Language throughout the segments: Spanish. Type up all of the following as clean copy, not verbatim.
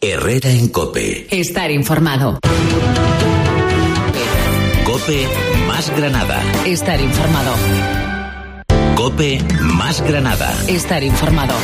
Herrera en COPE. Estar informado. COPE más Granada. Estar informado. COPE más Granada. Estar informado.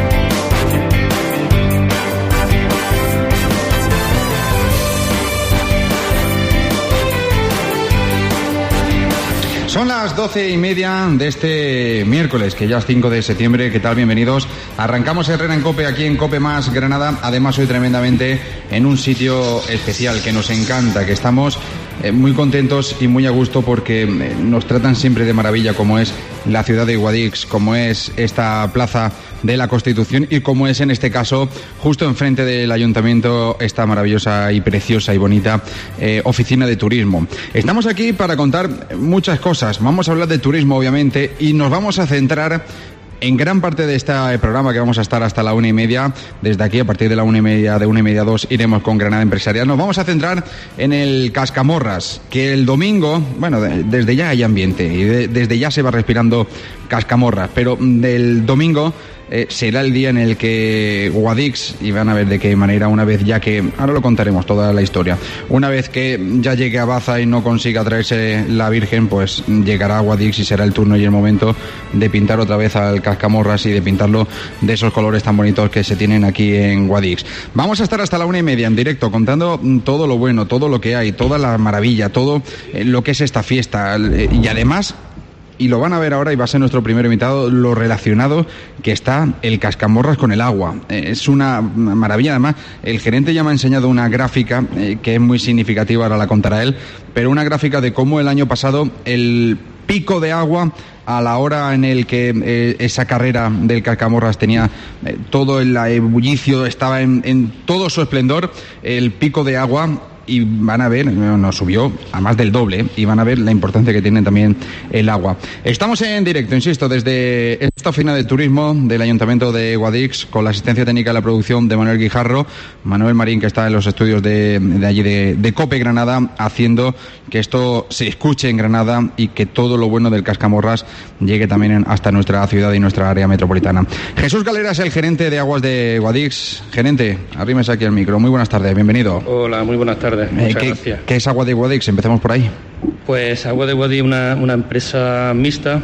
Son las 12:30 de este miércoles, que ya es 5 de septiembre. ¿Qué tal? Bienvenidos. Arrancamos Herrera en COPE, aquí en COPE más Granada. Además, hoy tremendamente en un sitio especial que nos encanta, que estamos muy contentos y muy a gusto porque nos tratan siempre de maravilla, como es la ciudad de Guadix, como es esta plaza de la Constitución y como es en este caso justo enfrente del ayuntamiento esta maravillosa y preciosa y bonita oficina de turismo. Estamos aquí para contar muchas cosas. Vamos a hablar de turismo, obviamente, y nos vamos a centrar en gran parte de este programa, que vamos a estar hasta la 1:30. Desde aquí, a partir de la 1:30, de 1:30 a 2, iremos con Granada Empresarial. Nos vamos a centrar en el Cascamorras, que el domingo, bueno, desde ya hay ambiente y desde ya se va respirando Cascamorras, pero del domingo será el día en el que Guadix, y van a ver de qué manera, una vez ya que, ahora lo contaremos toda la historia, una vez que ya llegue a Baza y no consiga traerse la Virgen, pues llegará a Guadix y será el turno y el momento de pintar otra vez al Cascamorras y de pintarlo de esos colores tan bonitos que se tienen aquí en Guadix. Vamos a estar hasta la 1:30 en directo contando todo lo bueno, todo lo que hay, toda la maravilla, todo lo que es esta fiesta, y además, y lo van a ver ahora y va a ser nuestro primer invitado, lo relacionado que está el Cascamorras con el agua. Es una maravilla. Además, el gerente ya me ha enseñado una gráfica que es muy significativa, ahora la contará él, pero una gráfica de cómo el año pasado el pico de agua, a la hora en el que esa carrera del Cascamorras tenía todo el ebullicio, estaba en todo su esplendor, el pico de agua, y van a ver, nos subió a más del doble, y van a ver la importancia que tiene también el agua. Estamos en directo, insisto, desde esta oficina de turismo del Ayuntamiento de Guadix, con la asistencia técnica de la producción de Manuel Guijarro, Manuel Marín, que está en los estudios de allí de COPE Granada, haciendo que esto se escuche en Granada y que todo lo bueno del Cascamorras llegue también hasta nuestra ciudad y nuestra área metropolitana. Jesús Galera es el gerente de Aguas de Guadix. Gerente, arrímese aquí al micro. Muy buenas tardes, bienvenido. Hola, muy buenas tardes. Muchas gracias. ¿Qué es Agua de Guadix? Empecemos por ahí. Pues Agua de Guadix es una empresa mixta,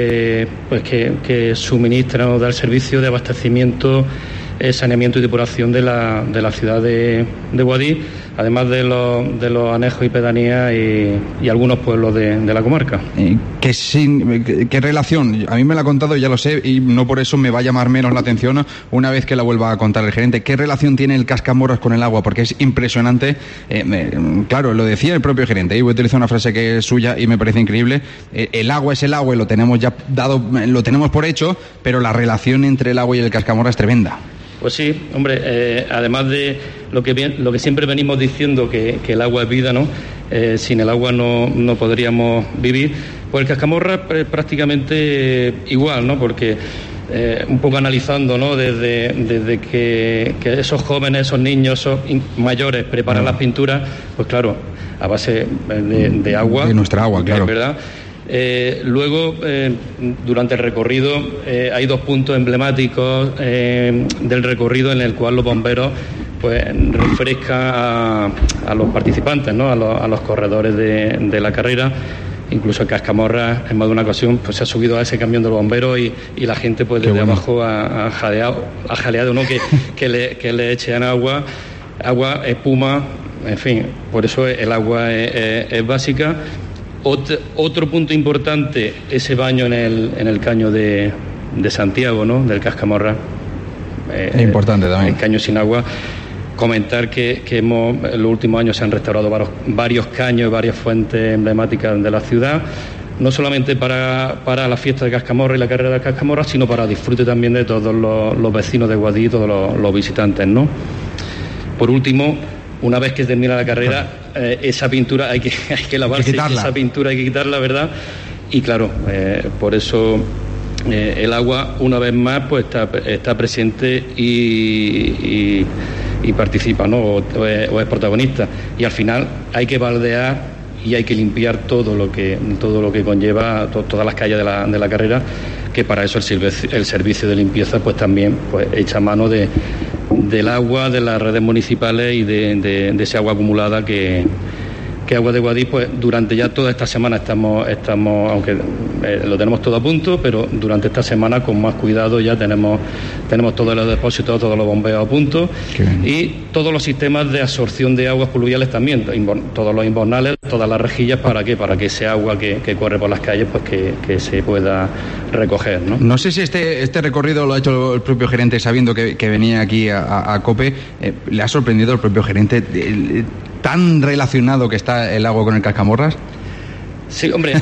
pues que suministra o da el servicio de abastecimiento, saneamiento y depuración de la ciudad de Guadix, además de los anejos y pedanías y algunos pueblos de la comarca. ¿Qué relación? A mí me la ha contado, ya lo sé, y no por eso me va a llamar menos la atención una vez que la vuelva a contar el gerente. ¿Qué relación tiene el Cascamorras con el agua? Porque es impresionante. Claro, lo decía el propio gerente, y voy a utilizar una frase que es suya y me parece increíble. El agua es el agua y lo tenemos ya dado, lo tenemos por hecho, pero la relación entre el agua y el Cascamorras es tremenda. Pues sí, hombre, además de lo que siempre venimos diciendo, que el agua es vida, ¿no? Sin el agua no podríamos vivir. Pues el Cascamorras prácticamente igual, ¿no? Porque un poco analizando, ¿no? Desde que esos jóvenes, esos niños, esos mayores preparan las pinturas, pues claro, a base de agua. De nuestra agua, claro. ¿Verdad? Luego, durante el recorrido, hay dos puntos emblemáticos del recorrido en el cual los bomberos pues refrescan a los participantes, ¿no? a los corredores de la carrera. Incluso el Cascamorras, en más de una ocasión, pues se ha subido a ese camión de los bomberos y la gente pues desde abajo ha jaleado, ¿no? que le echen agua, espuma, en fin. Por eso el agua es básica. Otro punto importante, ese baño en el caño de Santiago, ¿no? Del Cascamorras. Es importante también. El caño sin agua. Comentar que en los últimos años se han restaurado varios caños y varias fuentes emblemáticas de la ciudad, no solamente para la fiesta de Cascamorras y la carrera de Cascamorras, sino para disfrute también de todos los vecinos de Guadix y todos los visitantes, ¿no? Por último, una vez que termina la carrera, esa pintura hay que lavarse, esa pintura hay que quitarla, ¿verdad? Y claro, por eso el agua, una vez más, pues está presente y participa, ¿no? O es protagonista. Y al final hay que baldear y hay que limpiar todo lo que conlleva todas las calles de la carrera, que para eso el servicio de limpieza pues también pues echa mano de del agua, de las redes municipales y de ese agua acumulada que Agua de Guadix, pues durante ya toda esta semana estamos aunque lo tenemos todo a punto, pero durante esta semana con más cuidado ya tenemos todos los depósitos, todos los bombeos a punto y todos los sistemas de absorción de aguas pluviales también, todos los invernales, todas las rejillas, ¿para qué? Para que ese agua que corre por las calles, pues que se pueda recoger, ¿no? No sé si este recorrido lo ha hecho el propio gerente sabiendo que venía aquí a COPE. ¿Le ha sorprendido el propio gerente tan relacionado que está el agua con el Cascamorras? Sí, hombre,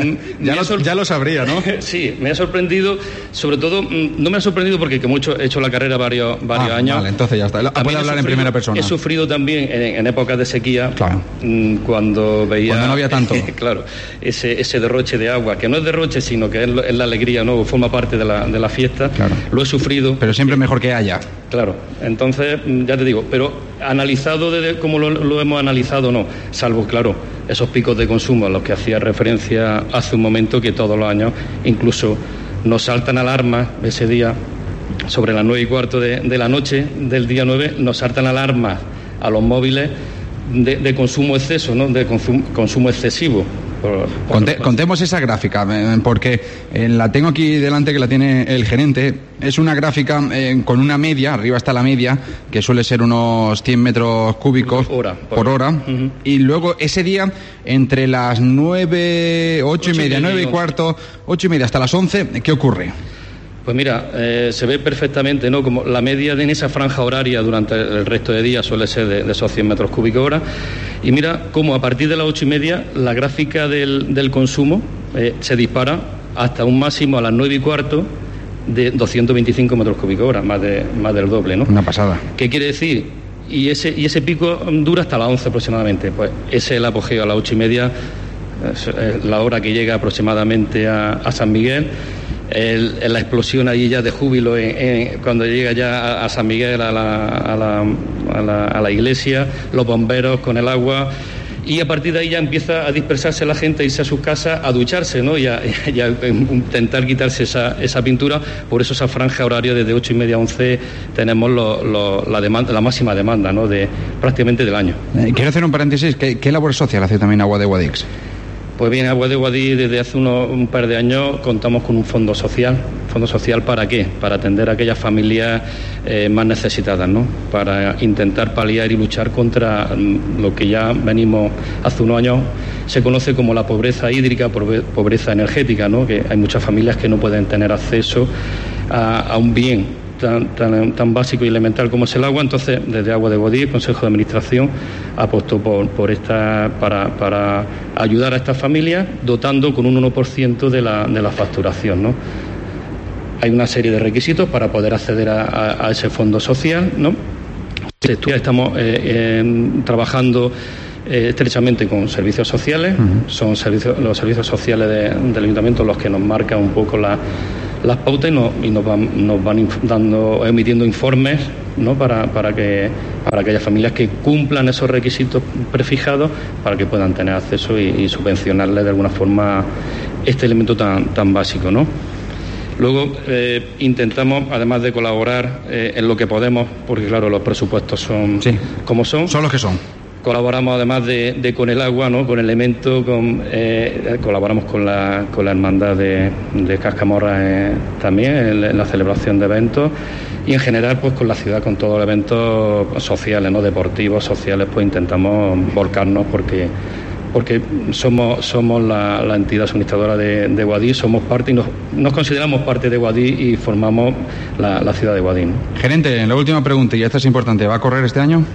ya lo sabría, ¿no? Sí, me ha sorprendido, sobre todo, no me ha sorprendido porque como he hecho la carrera varios años. Vale, entonces ya está. Puede hablar en primera persona. He sufrido también en épocas de sequía, claro, cuando no había tanto. Claro, ese derroche de agua, que no es derroche, sino que es la alegría, ¿no? Forma parte de la fiesta. Claro. Lo he sufrido. Pero siempre mejor que haya. Claro, entonces, ya te digo, pero analizado como lo hemos analizado, no, salvo, claro, esos picos de consumo a los que hacía referencia hace un momento, que todos los años incluso nos saltan alarmas ese día, sobre las 9:15 de la noche del día 9, nos saltan alarmas a los móviles de consumo exceso, ¿no? De consumo excesivo. Contemos esa gráfica, porque la tengo aquí delante, que la tiene el gerente. Es una gráfica con una media, arriba está la media, que suele ser unos 100 metros cúbicos por hora. Uh-huh. Y luego ese día, entre las 9, 8 y media, 9:15, 8 y media hasta las 11, ¿qué ocurre? Pues mira, se ve perfectamente, ¿no? Como la media en esa franja horaria durante el resto de días suele ser de esos 100 metros cúbicos hora. Y mira cómo a partir de las 8 y media la gráfica del consumo se dispara hasta un máximo a las 9:15 de 225 metros cúbicos hora, más del doble, ¿no? Una pasada. ¿Qué quiere decir? Y ese pico dura hasta las 11 aproximadamente. Pues ese es el apogeo a las 8 y media, la hora que llega aproximadamente a San Miguel. La explosión allí ya de júbilo cuando llega ya a San Miguel, a la iglesia, los bomberos con el agua, y a partir de ahí ya empieza a dispersarse la gente, a irse a sus casas, a ducharse, ¿no? y a intentar quitarse esa pintura. Por eso esa franja horaria desde 8 y media a 11 tenemos la máxima demanda, ¿no? De prácticamente del año. Quiero hacer un paréntesis. ¿Qué labor social hace también Agua de Guadix? Pues bien, Agua de Guadix desde hace un par de años contamos con un fondo social. ¿Fondo social para qué? Para atender a aquellas familias más necesitadas, ¿no? Para intentar paliar y luchar contra lo que ya venimos hace unos años, se conoce como la pobreza hídrica, pobreza energética, ¿no? Que hay muchas familias que no pueden tener acceso a un bien tan básico y elemental como es el agua. Entonces, desde Agua de Guadix, el Consejo de Administración apostó por esta para ayudar a estas familias, dotando con un 1% de la facturación, ¿no? Hay una serie de requisitos para poder acceder a ese fondo social, ¿no? Estamos trabajando estrechamente con servicios sociales. Uh-huh. Son los servicios sociales del Ayuntamiento los que nos marcan un poco las pautas y nos van emitiendo informes, ¿no? para aquellas familias que cumplan esos requisitos prefijados, para que puedan tener acceso y subvencionarles de alguna forma este elemento tan básico, ¿no? Luego intentamos, además de colaborar en lo que podemos, porque claro, los presupuestos son como son. Son los que son. Colaboramos además de con el agua, ¿no? Con Elemento, colaboramos con la hermandad de Cascamorra también en la celebración de eventos, y en general pues con la ciudad, con todos los eventos sociales, ¿no? Deportivos, sociales, pues intentamos volcarnos porque somos la entidad suministradora de Guadix, somos parte y nos consideramos parte de Guadix y formamos la ciudad de Guadix, ¿no? Gerente, la última pregunta, y esta es importante, ¿va a correr este año?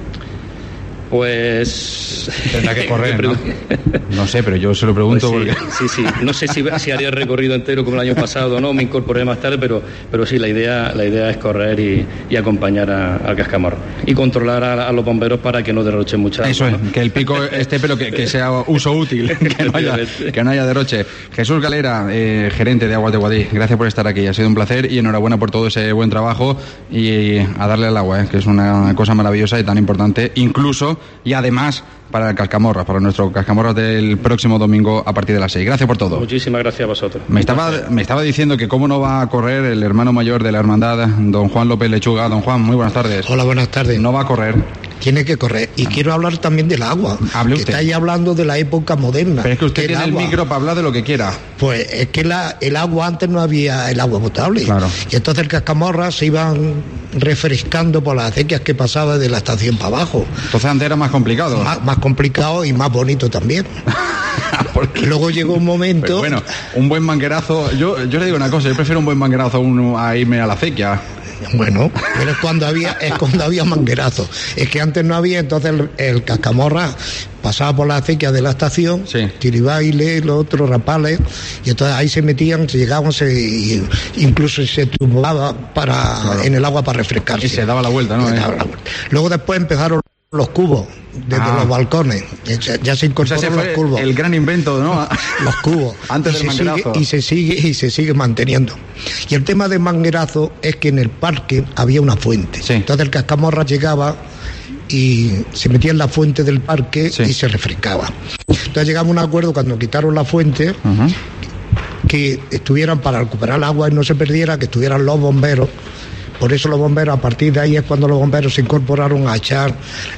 Pues tendrá que correr, ¿no? No sé, pero yo se lo pregunto pues porque... Sí. No sé si haría el recorrido entero como el año pasado o no, me incorporé más tarde, pero sí, la idea es correr y acompañar a Cascamorra y controlar a los bomberos para que no derrochen mucha agua. Eso es, ¿no? Que el pico esté, pero que sea uso útil, que no haya derroche. Jesús Galera, gerente de Aguas de Guadix, gracias por estar aquí, ha sido un placer y enhorabuena por todo ese buen trabajo y a darle al agua, que es una cosa maravillosa y tan importante, incluso y además para el Cascamorras, para nuestro Cascamorras del próximo domingo a partir de las 6. Gracias por todo. Muchísimas gracias a vosotros. Me estaba diciendo que cómo no va a correr el hermano mayor de la hermandad, don Juan López Lechuga. Don Juan, muy buenas tardes. Hola, buenas tardes. No va a correr. Tiene que correr. Y quiero hablar también del agua. Hable usted. Que estáis hablando de la época moderna. Pero es que usted tiene el agua, micro para hablar de lo que quiera. Pues es que el agua antes no había el agua potable. Claro. Y entonces el Cascamorras se iban refrescando por las acequias que pasaba de la estación para abajo. Entonces antes era más complicado. Más complicado y más bonito también. Porque luego llegó un momento... Pero bueno, un buen manguerazo... Yo le digo una cosa, yo prefiero un buen manguerazo a irme a la acequia. Bueno, pero es cuando había manguerazo. Es que antes no había, entonces el Cascamorras pasaba por la acequia de la estación, sí. Tiribaile, los otros rapales, y entonces ahí se metían, se llegaban, incluso se tumbaba claro, en el agua para refrescarse. Y se daba la vuelta, ¿no? Luego después empezaron los cubos desde los balcones, ya se incorporaron los cubos. El gran invento, ¿no? Los cubos. Antes del manguerazo. Y se sigue manteniendo. Y el tema del manguerazo es que en el parque había una fuente. Sí. Entonces el Cascamorras llegaba y se metía en la fuente del parque, sí, y se refrescaba. Entonces llegamos a un acuerdo cuando quitaron la fuente, que estuvieran para recuperar el agua y no se perdiera, que estuvieran los bomberos. Por eso los bomberos, a partir de ahí es cuando los bomberos se incorporaron a echar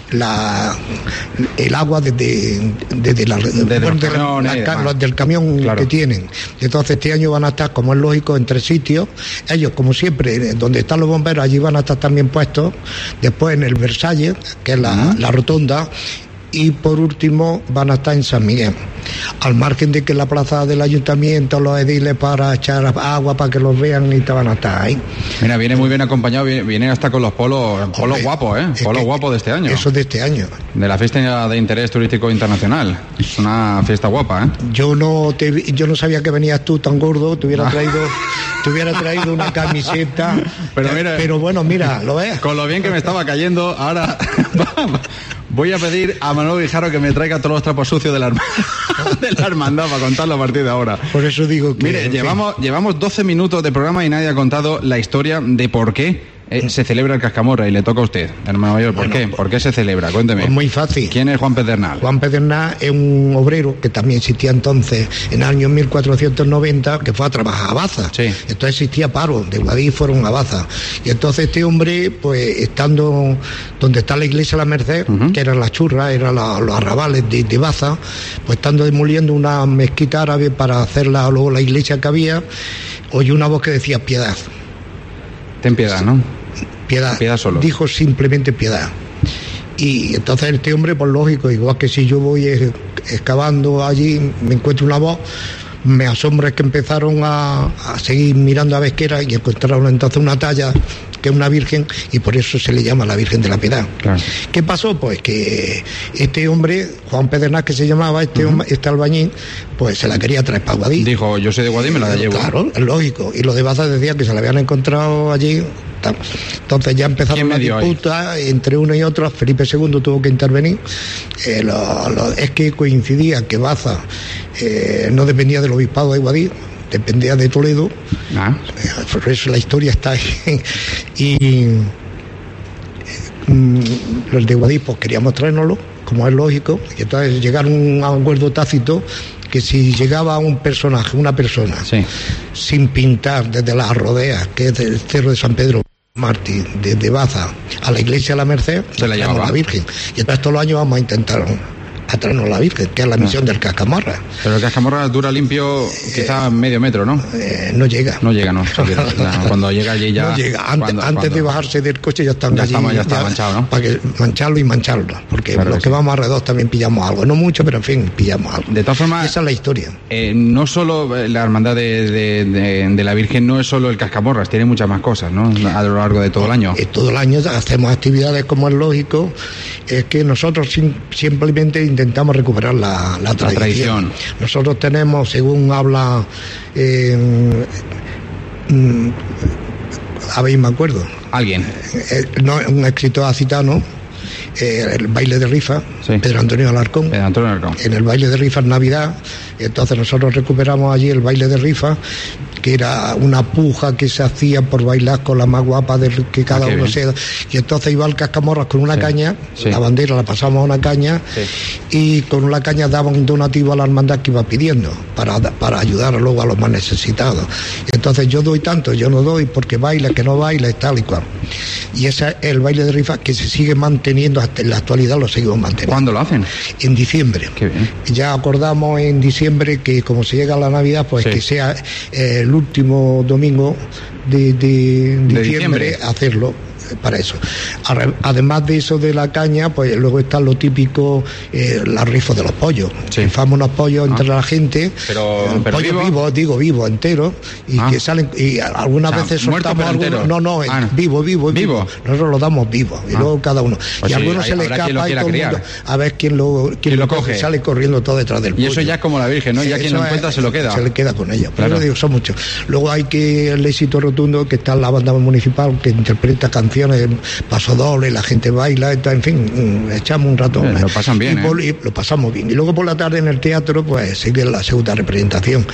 el agua desde del camión, claro, que tienen. Entonces este año van a estar, como es lógico, en 3 sitios. Ellos, como siempre, donde están los bomberos, allí van a estar también puestos. Después en el Versalles, que es la rotonda. Y por último van a estar en San Miguel, al margen de que la plaza del ayuntamiento, los ediles para echar agua para que los vean, y te van a estar ahí. Mira, viene muy bien acompañado, viene hasta con los polos guapos, polos guapos de este año. Eso de este año. De la fiesta de interés turístico internacional. Es una fiesta guapa, ¿eh? Yo no sabía que venías tú tan gordo, te hubiera traído una camiseta. Pero bueno, mira, lo ves. Con lo bien que me estaba cayendo, ahora voy a pedir a Manuel Guijarro que me traiga todos los trapos sucios de la hermandad para contarlo a partir de ahora. Por eso digo que... Mire, llevamos 12 minutos de programa y nadie ha contado la historia de por qué se celebra el Cascamorras, y le toca a usted, hermano mayor. ¿Por qué? ¿Por qué se celebra? Cuénteme. Pues muy fácil. ¿Quién es Juan Pedernal? Juan Pedernal es un obrero que también existía entonces, en el año 1490, que fue a trabajar a Baza. Sí. Entonces existía paro, de Guadí fueron a Baza. Y entonces este hombre, pues estando donde está la iglesia de la Merced, que eran las churras, eran los arrabales de Baza, pues estando demoliendo una mezquita árabe para hacer luego la iglesia que había, oyó una voz que decía piedad. Ten piedad, ¿no? Piedad solo. Dijo simplemente piedad. Y entonces este hombre, pues lógico, igual que si yo voy excavando allí, me encuentro una voz, me asombra que empezaron a seguir mirando a ver qué era, y encontraron entonces una talla que es una virgen, y por eso se le llama la Virgen de la Piedad. Claro. ¿Qué pasó? Pues que este hombre, Juan Pedernal, que se llamaba, este albañil, pues se la quería traer para Guadí. Dijo, yo soy de Guadí, me la llevo. Claro, es lógico. Y los de Baza decían que se la habían encontrado allí. Entonces ya empezaron la disputa entre uno y otro. Felipe II tuvo que intervenir. Es que coincidía que Baza no dependía del obispado de Guadí, dependía de Toledo. Por eso la historia está ahí. Y los de Guadí pues queríamos traérnoslo, como es lógico, y entonces llegaron a un acuerdo tácito que si llegaba una persona, sí, sin pintar desde las rodeas, que es el cerro de San Pedro Mártir, desde Baza a la iglesia de la Merced, se la llevaba la Virgen. Y entonces todos los años vamos a intentar traernos la Virgen, que es la misión del Cascamorras. Pero el Cascamorras dura limpio quizá medio metro, ¿no? No llega. No llega, no. Cuando llega allí ya... No llega. Antes de bajarse del coche ya están allí. Ya está manchado, ¿no? Para que mancharlo y mancharlo. Porque claro, los que vamos alrededor también pillamos algo. No mucho, pero en fin, pillamos algo. De todas formas... Esa es la historia. No solo la hermandad de la Virgen, no es solo el Cascamorras, tiene muchas más cosas, ¿no? A lo largo de todo el año. Todo el año hacemos actividades, como es lógico. Es que nosotros simplemente intentamos recuperar la tradición. Nosotros tenemos, según habla a ver, me acuerdo. ¿Alguien? No, un escritor acitano, el baile de rifa, sí. Pedro Antonio Alarcón. Pedro Antonio Alarcón. En el baile de rifa en Navidad, Entonces nosotros recuperamos allí el baile de rifa, que era una puja que se hacía por bailar con la más guapa del que cada uno sea. Y entonces iba al Cascamorras con una caña, la bandera la pasamos a una caña, y con una caña daban un donativo a la hermandad que iba pidiendo para ayudar luego a los más necesitados. Y entonces yo doy tanto, yo no doy porque baila, que no baila y tal y cual. Y ese es el baile de rifa que se sigue manteniendo hasta en la actualidad, lo seguimos manteniendo. ¿Cuándo lo hacen? En diciembre. Qué bien. Ya acordamos en diciembre que como se llega a la Navidad, pues que sea el último domingo de diciembre hacerlo para eso. Además de eso de la caña, pues luego está lo típico, la rifa de los pollos. Rifamos unos pollos entre la gente, pero pollos vivo, entero, y que salen, y algunas veces soltamos algunos, vivo. Nosotros lo damos vivo, y luego cada uno. Pues y a algunos se le escapa y todo el mundo, a ver quién lo coge, sale corriendo todo detrás del pollo. Y eso ya es como la Virgen, ¿no? Ya quien lo encuentra se lo queda. Se le queda con ella. Pero digo, son muchos. Luego hay que el éxito rotundo, que está la banda municipal que interpreta canciones, paso doble, la gente baila, en fin, echamos un rato. Lo pasan bien, y lo pasamos bien. Y luego por la tarde en el teatro, pues sigue la segunda representación.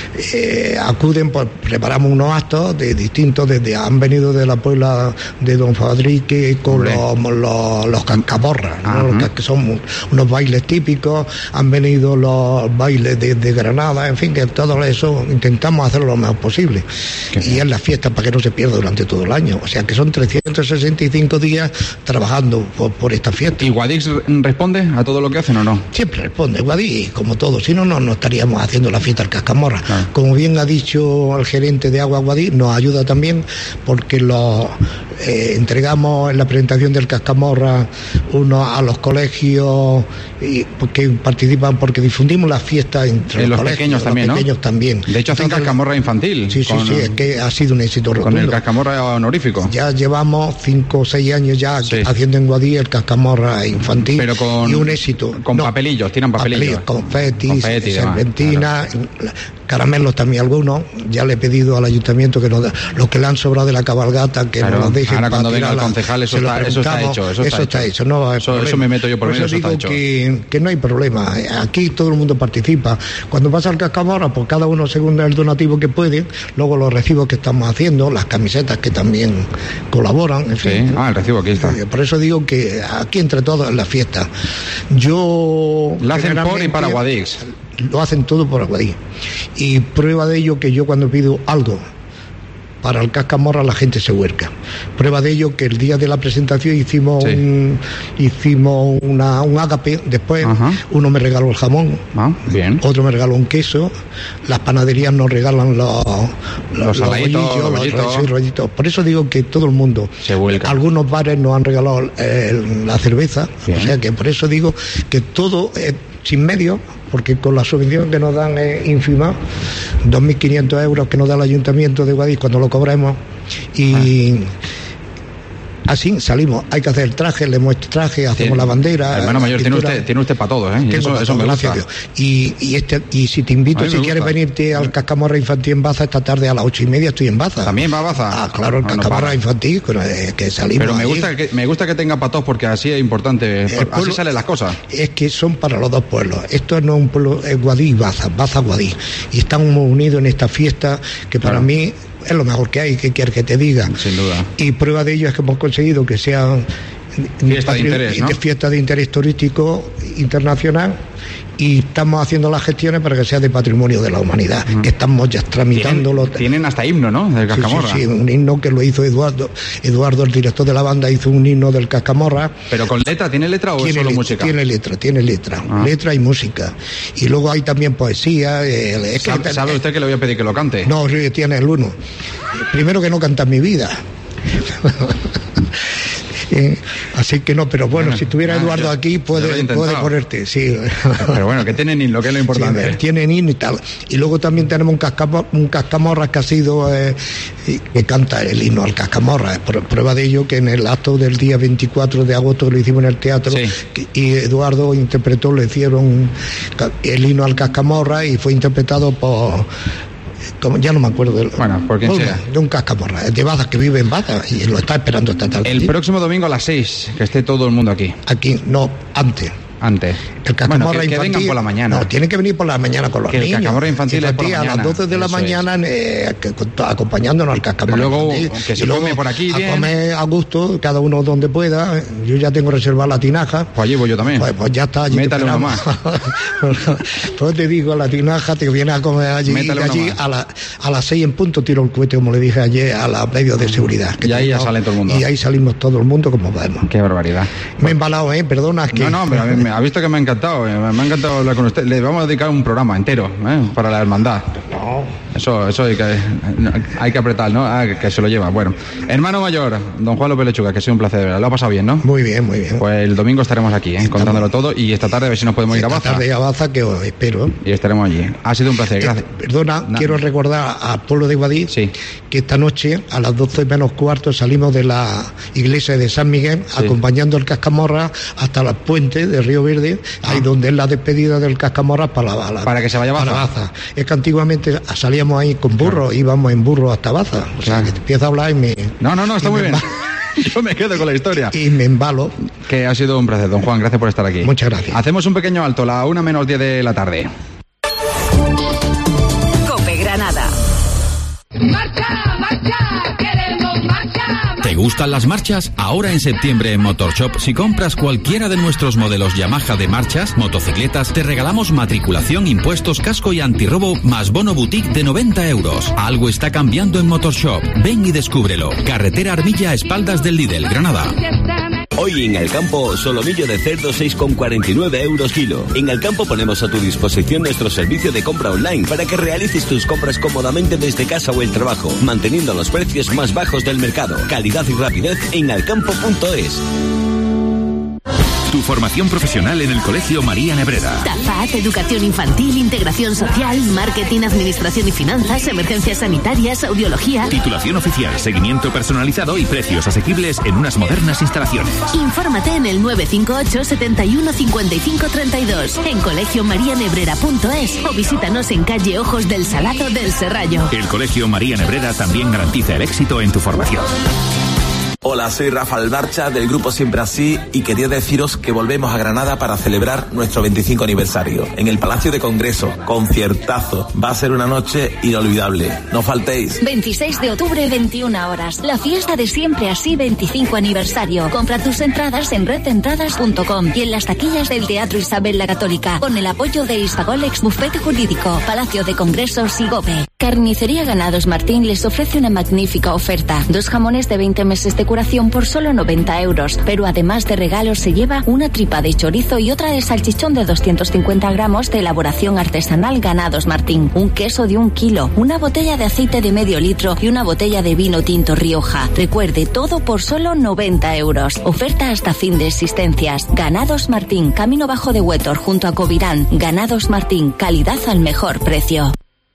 Acuden, pues preparamos unos actos de distintos, han venido de la Puebla de Don Fadrique con los Cascamorras, ¿no? Que son unos bailes típicos, han venido los bailes de Granada, en fin, que todo eso intentamos hacerlo lo mejor posible. Y es la fiesta para que no se pierda durante todo el año. O sea que son 365 días trabajando por esta fiesta. ¿Y Guadix responde a todo lo que hacen o no? Siempre responde, Guadix, como todo. Si no, no estaríamos haciendo la fiesta del Cascamorra. Como bien ha dicho el gerente de Agua Guadix, nos ayuda también porque entregamos en la presentación del Cascamorra a los colegios que participan, porque difundimos la fiesta entre los pequeños también, los pequeños también. De hecho, hacen Cascamorra infantil. Sí, es que ha sido un éxito rotundo. Con el Cascamorra honorífico. Ya llevamos 5 o 6 años ya haciendo en Guadix el Cascamorra infantil. Pero y un éxito. Con papelillos, tiran papelillos. Confetis, serpentina, caramelos también algunos. Ya le he pedido al ayuntamiento que los que le han sobrado de la cabalgata, que nos los dejen. Ahora cuando venga el concejal, eso está hecho. Eso me meto yo por medio, eso está hecho. Que no hay problema. Aquí todo el mundo participa. Cuando pasa el Cascamorra, pues cada uno según el donativo que puede, luego los recibos que estamos haciendo, las camisetas que también colaboran, en fin. El recibo aquí está. Por eso digo que aquí entre todos es la fiesta. La hacen por y para Guadix. Lo hacen todo por Guadix. Y prueba de ello que yo cuando pido algo para el Cascamorra la gente se huerca. Prueba de ello que el día de la presentación hicimos un ágape, después uno me regaló el jamón, otro me regaló un queso, las panaderías nos regalan los rollitos. Por eso digo que todo el mundo se vuelca. Algunos bares nos han regalado la cerveza, o sea que por eso digo que todo sin medios, porque con la subvención que nos dan es ínfima, 2.500 euros que nos da el Ayuntamiento de Guadix cuando lo cobremos, y así salimos. Hay que hacer el traje, le muestro traje, hacemos la bandera. Hermano mayor, tiene usted para todo, ¿eh? Eso me gusta. Y si te invito, si quieres venirte al Cascamorra Infantil en Baza, esta tarde a las 8:30 estoy en Baza. ¿También va a Baza? Claro, el Cascamorra Infantil, que salimos. Pero me gusta que tenga para todos, porque así es importante, así salen las cosas. Es que son para los dos pueblos. Esto no es un pueblo, es Guadix y Baza, Guadix. Y estamos unidos en esta fiesta que para mí es lo mejor que hay, que quieres que te diga. Sin duda. Y prueba de ello es que hemos conseguido que sea fiesta de interés turístico internacional, y estamos haciendo las gestiones para que sea de patrimonio de la humanidad, que estamos ya tramitándolo. Tienen hasta himno, ¿no? Del Cascamorra. Sí, un himno que lo hizo Eduardo, el director de la banda, hizo un himno del Cascamorra. ¿Pero con letra? ¿Tiene letra o es solo música? Tiene letra, letra y música. Y luego hay también poesía. ¿Sabe usted que le voy a pedir que lo cante? No, tiene el uno. Primero que no canta en mi vida. Así que no, pero bueno, si tuviera Eduardo aquí puede ponerte, sí. Pero bueno, que tienen himno, que es lo importante. Sí, tienen himno y tal. Y luego también tenemos un Cascamorra que ha sido que canta el himno al Cascamorra. Prueba de ello que en el acto del día 24 de agosto lo hicimos en el teatro, y Eduardo interpretó, le hicieron el himno al Cascamorra y fue interpretado por... ya no me acuerdo por quien sea. De un Cascamorra, de Baza, que vive en Baza y lo está esperando esta tarde. El próximo domingo a las 6, que esté todo el mundo aquí. Aquí, no, antes. Antes. El cascamorra bueno, que infantil. vengan por la mañana. No, tienen que venir por la mañana con los que niños. El cascamorra infantil es por la mañana. A las 12 de la mañana acompañándonos al cascamorra luego, infantil. que se come por aquí bien. A comer a gusto, cada uno donde pueda. Yo ya tengo reservada la tinaja. Pues allí voy yo también. Pues ya está. Allí métale uno más. Pues te digo, la tinaja te viene a comer allí. Métale allí a las 6 en punto tiro el cohete, como le dije ayer, a los medios de seguridad. Y ahí ya sale todo el mundo. Y ahí salimos todo el mundo como podemos. Qué barbaridad. Me he embalado, perdona. Que... No, pero me ha visto que me ha encantado. Me ha encantado hablar con usted. Le vamos a dedicar un programa entero para la hermandad. Eso hay que apretar, ¿no? Que se lo lleva. Bueno, hermano mayor, don Juan López Lechuga, que ha sido un placer de verdad. Lo ha pasado bien, ¿no? Muy bien, muy bien. Pues el domingo estaremos aquí, contándolo todo, y esta tarde a ver si nos podemos ir a Baza. Esta tarde a Baza, que os espero. Y estaremos allí. Ha sido un placer, gracias. Perdona, quiero recordar al pueblo de Guadix que esta noche a las 12 menos cuarto salimos de la iglesia de San Miguel, acompañando el cascamorra hasta los puentes de Río Verde, ahí donde es la despedida del cascamorra para que se vaya a Baza. Es que antiguamente salíamos ahí con burro, íbamos en burro hasta Baza. O sea, que te empieza a hablar y me... No, está muy bien. Yo me quedo con la historia. Y me embalo. Que ha sido un placer, don Juan, gracias por estar aquí. Muchas gracias. Hacemos un pequeño alto, la 1:10 de la tarde. COPE Granada. ¡Marcha, marcha! ¡Queremos marcha! ¿Te gustan las marchas? Ahora en septiembre en Motorshop, si compras cualquiera de nuestros modelos Yamaha de marchas, motocicletas, te regalamos matriculación, impuestos, casco y antirrobo, más bono boutique de 90 euros. Algo está cambiando en Motorshop. Ven y descúbrelo. Carretera Armilla, a espaldas del Lidl, Granada. Hoy en El Campo, solomillo de cerdo 6,49 euros kilo. En El Campo ponemos a tu disposición nuestro servicio de compra online para que realices tus compras cómodamente desde casa o el trabajo, manteniendo los precios más bajos del mercado. Calidad y rapidez en alcampo.es. Tu formación profesional en el Colegio María Nebreda. TAFAT, educación infantil, integración social, marketing, administración y finanzas, emergencias sanitarias, audiología. Titulación oficial, seguimiento personalizado y precios asequibles en unas modernas instalaciones. Infórmate en el 958 71 55 32, en colegiomarianebrera.es o visítanos en calle Ojos del Salado del Serrallo. El Colegio María Nebreda también garantiza el éxito en tu formación. Hola, soy Rafael Barcha del grupo Siempre Así y quería deciros que volvemos a Granada para celebrar nuestro 25 aniversario en el Palacio de Congreso. Conciertazo. Va a ser una noche inolvidable. No faltéis. 26 de octubre, 21 horas. La fiesta de Siempre Así 25 aniversario. Compra tus entradas en redentradas.com y en las taquillas del Teatro Isabel la Católica con el apoyo de Ispagolex Bufete Jurídico, Palacio de Congresos y GOPE. Carnicería Ganados Martín les ofrece una magnífica oferta. 2 jamones de 20 meses de curación por solo 90 euros, pero además de regalos se lleva una tripa de chorizo y otra de salchichón de 250 gramos de elaboración artesanal Ganados Martín, un queso de 1 kilo, una botella de aceite de medio litro y una botella de vino tinto Rioja. Recuerde, todo por solo 90 euros. Oferta hasta fin de existencias. Ganados Martín, Camino Bajo de Huétor, junto a Covirán. Ganados Martín, calidad al mejor precio.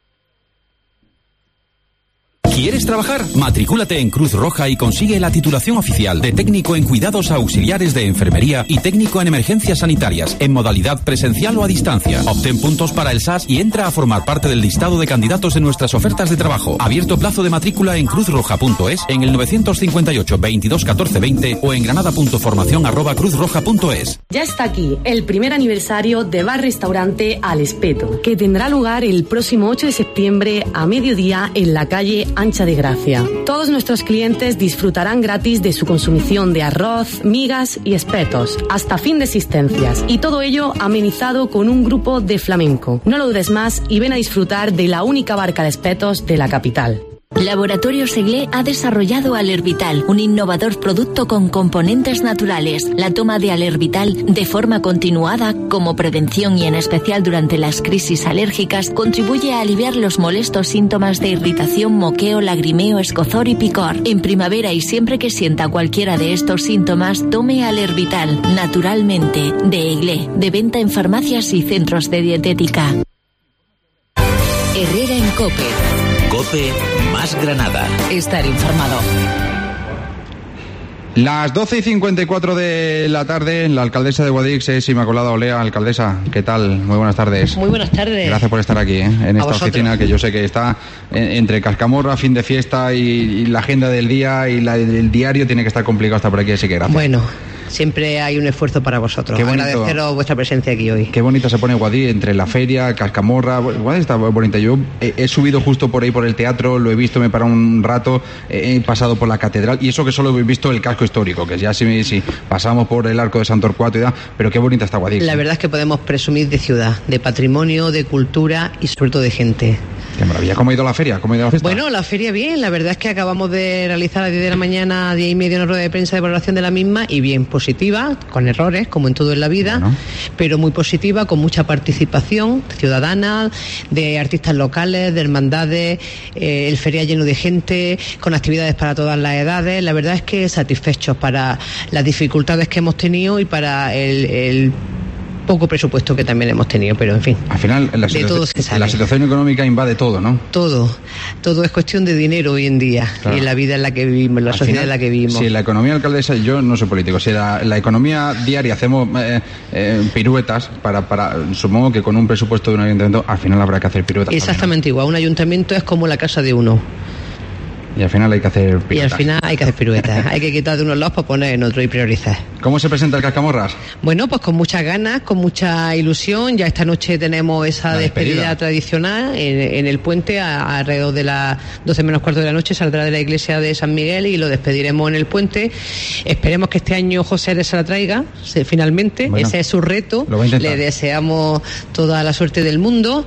¿Quieres trabajar? Matricúlate en Cruz Roja y consigue la titulación oficial de técnico en cuidados auxiliares de enfermería y técnico en emergencias sanitarias, en modalidad presencial o a distancia. Obtén puntos para el SAS y entra a formar parte del listado de candidatos de nuestras ofertas de trabajo. Abierto plazo de matrícula en cruzroja.es, en el 958 22 14 20 o en granada.formacion@cruzroja.es. Ya está aquí el primer aniversario de Bar Restaurante Al Espeto, que tendrá lugar el próximo 8 de septiembre a mediodía en la calle Ancha de Gracia. Todos nuestros clientes disfrutarán gratis de su consumición de arroz, migas y espetos, hasta fin de existencias. Y todo ello amenizado con un grupo de flamenco. No lo dudes más y ven a disfrutar de la única barca de espetos de la capital. Laboratorio Seglé ha desarrollado Alervital, un innovador producto con componentes naturales. La toma de Alervital de forma continuada, como prevención y en especial durante las crisis alérgicas, contribuye a aliviar los molestos síntomas de irritación, moqueo, lagrimeo, escozor y picor. En primavera y siempre que sienta cualquiera de estos síntomas, tome Alervital, naturalmente, de Eglé, de venta en farmacias y centros de dietética. Herrera en COPE. COPE más Granada. Estar informado. Las 12:54 de la tarde, la alcaldesa de Guadix es Inmaculada Olea. Alcaldesa, ¿qué tal? Muy buenas tardes. Muy buenas tardes. Gracias por estar aquí, en esta oficina que yo sé que está entre Cascamorra, fin de fiesta y la agenda del día y el diario tiene que estar complicado hasta por aquí, así que gracias. Bueno, siempre hay un esfuerzo para vosotros. Qué bonito. Agradeceros vuestra presencia aquí hoy. Qué bonita se pone Guadix, entre la feria, Cascamorra. Guadix está bonita. Yo he subido justo por ahí por el teatro, lo he visto, me he parado un rato, he pasado por la catedral, y eso que solo he visto el casco histórico, que ya sí pasamos por el Arco de San Torcuato y da, pero qué bonita está Guadix. La verdad es que podemos presumir de ciudad, de patrimonio, de cultura y sobre todo de gente. Qué maravilla. ¿Cómo ha ido la feria? ¿Cómo ha ido la fiesta? Bueno, la feria bien, la verdad es que acabamos de realizar a 10 de la mañana, 10 y media, una rueda de prensa de valoración de la misma, y bien positiva, con errores, como en todo en la vida, bueno, pero muy positiva, con mucha participación ciudadana, de artistas locales, de hermandades, el feria lleno de gente, con actividades para todas las edades. La verdad es que satisfechos para las dificultades que hemos tenido y para el poco presupuesto que también hemos tenido, pero en fin. Al final, la situación económica invade todo, ¿no? Todo es cuestión de dinero hoy en día, claro. Y en la vida en la que vivimos, en la sociedad en la que vivimos. Si la economía alcaldesa, yo no soy político, si la economía diaria hacemos piruetas para supongo que con un presupuesto de un ayuntamiento, al final habrá que hacer piruetas. Exactamente igual, un ayuntamiento es como la casa de uno. Y al final hay que hacer piruetas. Hay que quitar de unos lados para poner en otro y priorizar. ¿Cómo se presenta el Cascamorras? Bueno, pues con muchas ganas, con mucha ilusión. Ya esta noche tenemos esa despedida tradicional en el puente, alrededor de las 12 menos cuarto de la noche saldrá de la iglesia de San Miguel y lo despediremos en el puente. Esperemos que este año José se la traiga, finalmente. Bueno, ese es su reto. Le deseamos toda la suerte del mundo.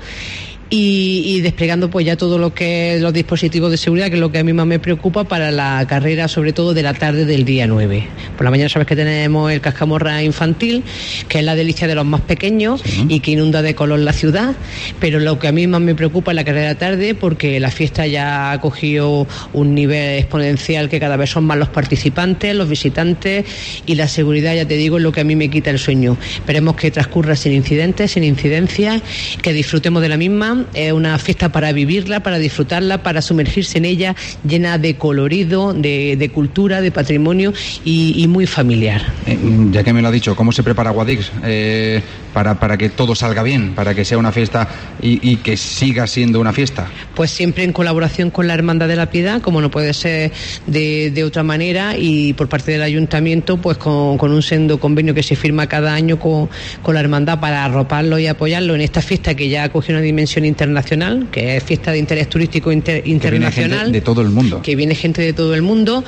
Y desplegando pues ya todo lo que es los dispositivos de seguridad, que es lo que a mí más me preocupa para la carrera, sobre todo de la tarde del día 9. Por la mañana sabes que tenemos el Cascamorra infantil, que es la delicia de los más pequeños, sí, y que inunda de color la ciudad, pero lo que a mí más me preocupa es la carrera de tarde, porque la fiesta ya ha cogido un nivel exponencial, que cada vez son más los participantes, los visitantes, y la seguridad, ya te digo, es lo que a mí me quita el sueño. Esperemos que transcurra sin incidentes, sin incidencias, que disfrutemos de la misma. Es una fiesta para vivirla, para disfrutarla, para sumergirse en ella, llena de colorido, de cultura, de patrimonio y muy familiar. Ya que me lo ha dicho, ¿cómo se prepara Guadix para que todo salga bien, para que sea una fiesta y que siga siendo una fiesta? Pues siempre en colaboración con la Hermandad de la Piedad, como no puede ser de otra manera, y por parte del Ayuntamiento, pues con un sendo convenio que se firma cada año con la Hermandad para arroparlo y apoyarlo en esta fiesta que ya coge una dimensión internacional, que es fiesta de interés turístico internacional. Que viene gente de todo el mundo. Que viene gente de todo el mundo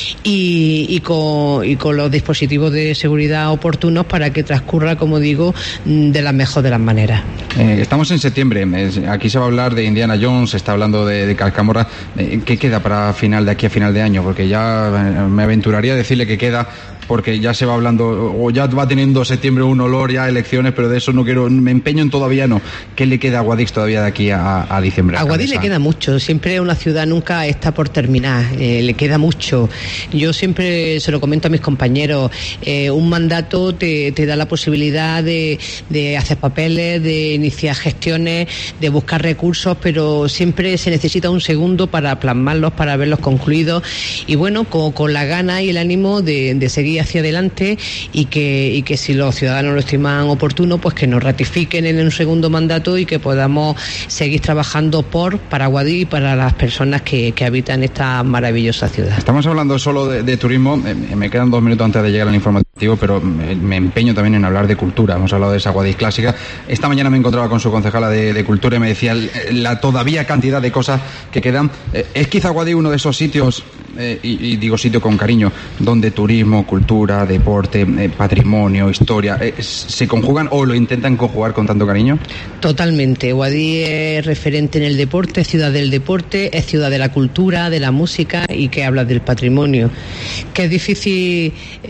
y con los dispositivos de seguridad oportunos para que transcurra, como digo, de la mejor de las maneras. Estamos en septiembre, aquí se va a hablar de Indiana Jones, se está hablando de Cascamorra. ¿Qué queda para de aquí a final de año? Porque ya me aventuraría a decirle que queda, porque ya se va hablando, o ya va teniendo septiembre un olor ya a elecciones, pero de eso no quiero, me empeño en todavía no. ¿Qué le queda a Guadix todavía de aquí a diciembre? A Guadix le queda mucho, siempre una ciudad nunca está por terminar, le queda mucho. Yo siempre se lo comento a mis compañeros, un mandato te da la posibilidad de hacer papeles, de iniciar gestiones, de buscar recursos, pero siempre se necesita un segundo para plasmarlos, para verlos concluidos, y bueno, con la gana y el ánimo de seguir hacia adelante, y que si los ciudadanos lo estiman oportuno, pues que nos ratifiquen en un segundo mandato y que podamos seguir trabajando para Guadix y para las personas que habitan esta maravillosa ciudad. Estamos hablando solo de turismo, me quedan 2 minutos antes de llegar al informativo, pero me empeño también en hablar de cultura. Hemos hablado de esa Guadix clásica. Esta mañana me encontraba con su concejala de cultura y me decía la todavía cantidad de cosas que quedan. ¿Es quizá Guadix uno de esos sitios, y digo sitio con cariño, donde turismo, cultura, deporte, patrimonio, historia, se conjugan o lo intentan conjugar con tanto cariño? Totalmente. Guadix es referente en el deporte, es ciudad del deporte, es ciudad de la cultura, de la música, y que habla del patrimonio. ¿Que es difícil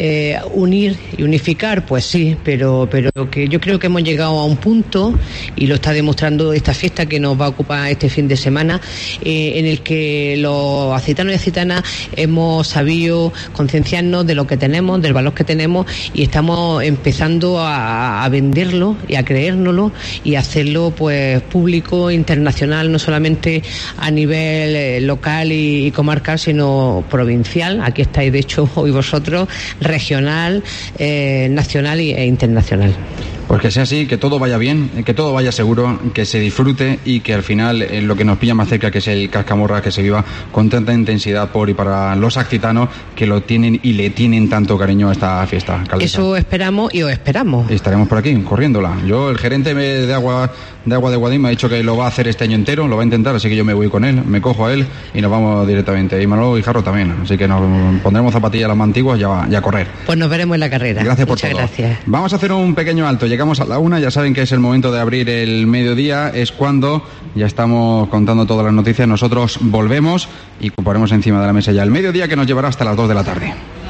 unir y unificar? Pues sí, pero que yo creo que hemos llegado a un punto, y lo está demostrando esta fiesta que nos va a ocupar este fin de semana, en el que los aceitanos y aceitanas hemos sabido concienciarnos de lo que tenemos, del valor que tenemos, y estamos empezando a venderlo y a creérnoslo y a hacerlo pues público, internacional, no solamente a nivel local y comarcal, sino provincial. Aquí estáis de hecho hoy vosotros, regional, nacional e internacional. Pues que sea así, que todo vaya bien, que todo vaya seguro, que se disfrute y que al final lo que nos pilla más cerca, que es el Cascamorra, que se viva con tanta intensidad por y para los accitanos que lo tienen y le tienen tanto cariño a esta fiesta, alcaldesa. Eso esperamos y os esperamos. Estaremos por aquí, corriéndola. Yo, el gerente de agua de Guadín me ha dicho que lo va a hacer este año entero, lo va a intentar, así que yo me voy con él, me cojo a él y nos vamos directamente. Y Manolo Guijarro también, así que nos pondremos zapatillas las más antiguas y a correr. Pues nos veremos en la carrera. Gracias por Muchas todo. Gracias. Vamos a hacer un pequeño alto. Llegamos a la 1, ya saben que es el momento de abrir el mediodía, es cuando ya estamos contando todas las noticias. Nosotros volvemos y ponemos encima de la mesa ya el mediodía, que nos llevará hasta las 2 de la tarde.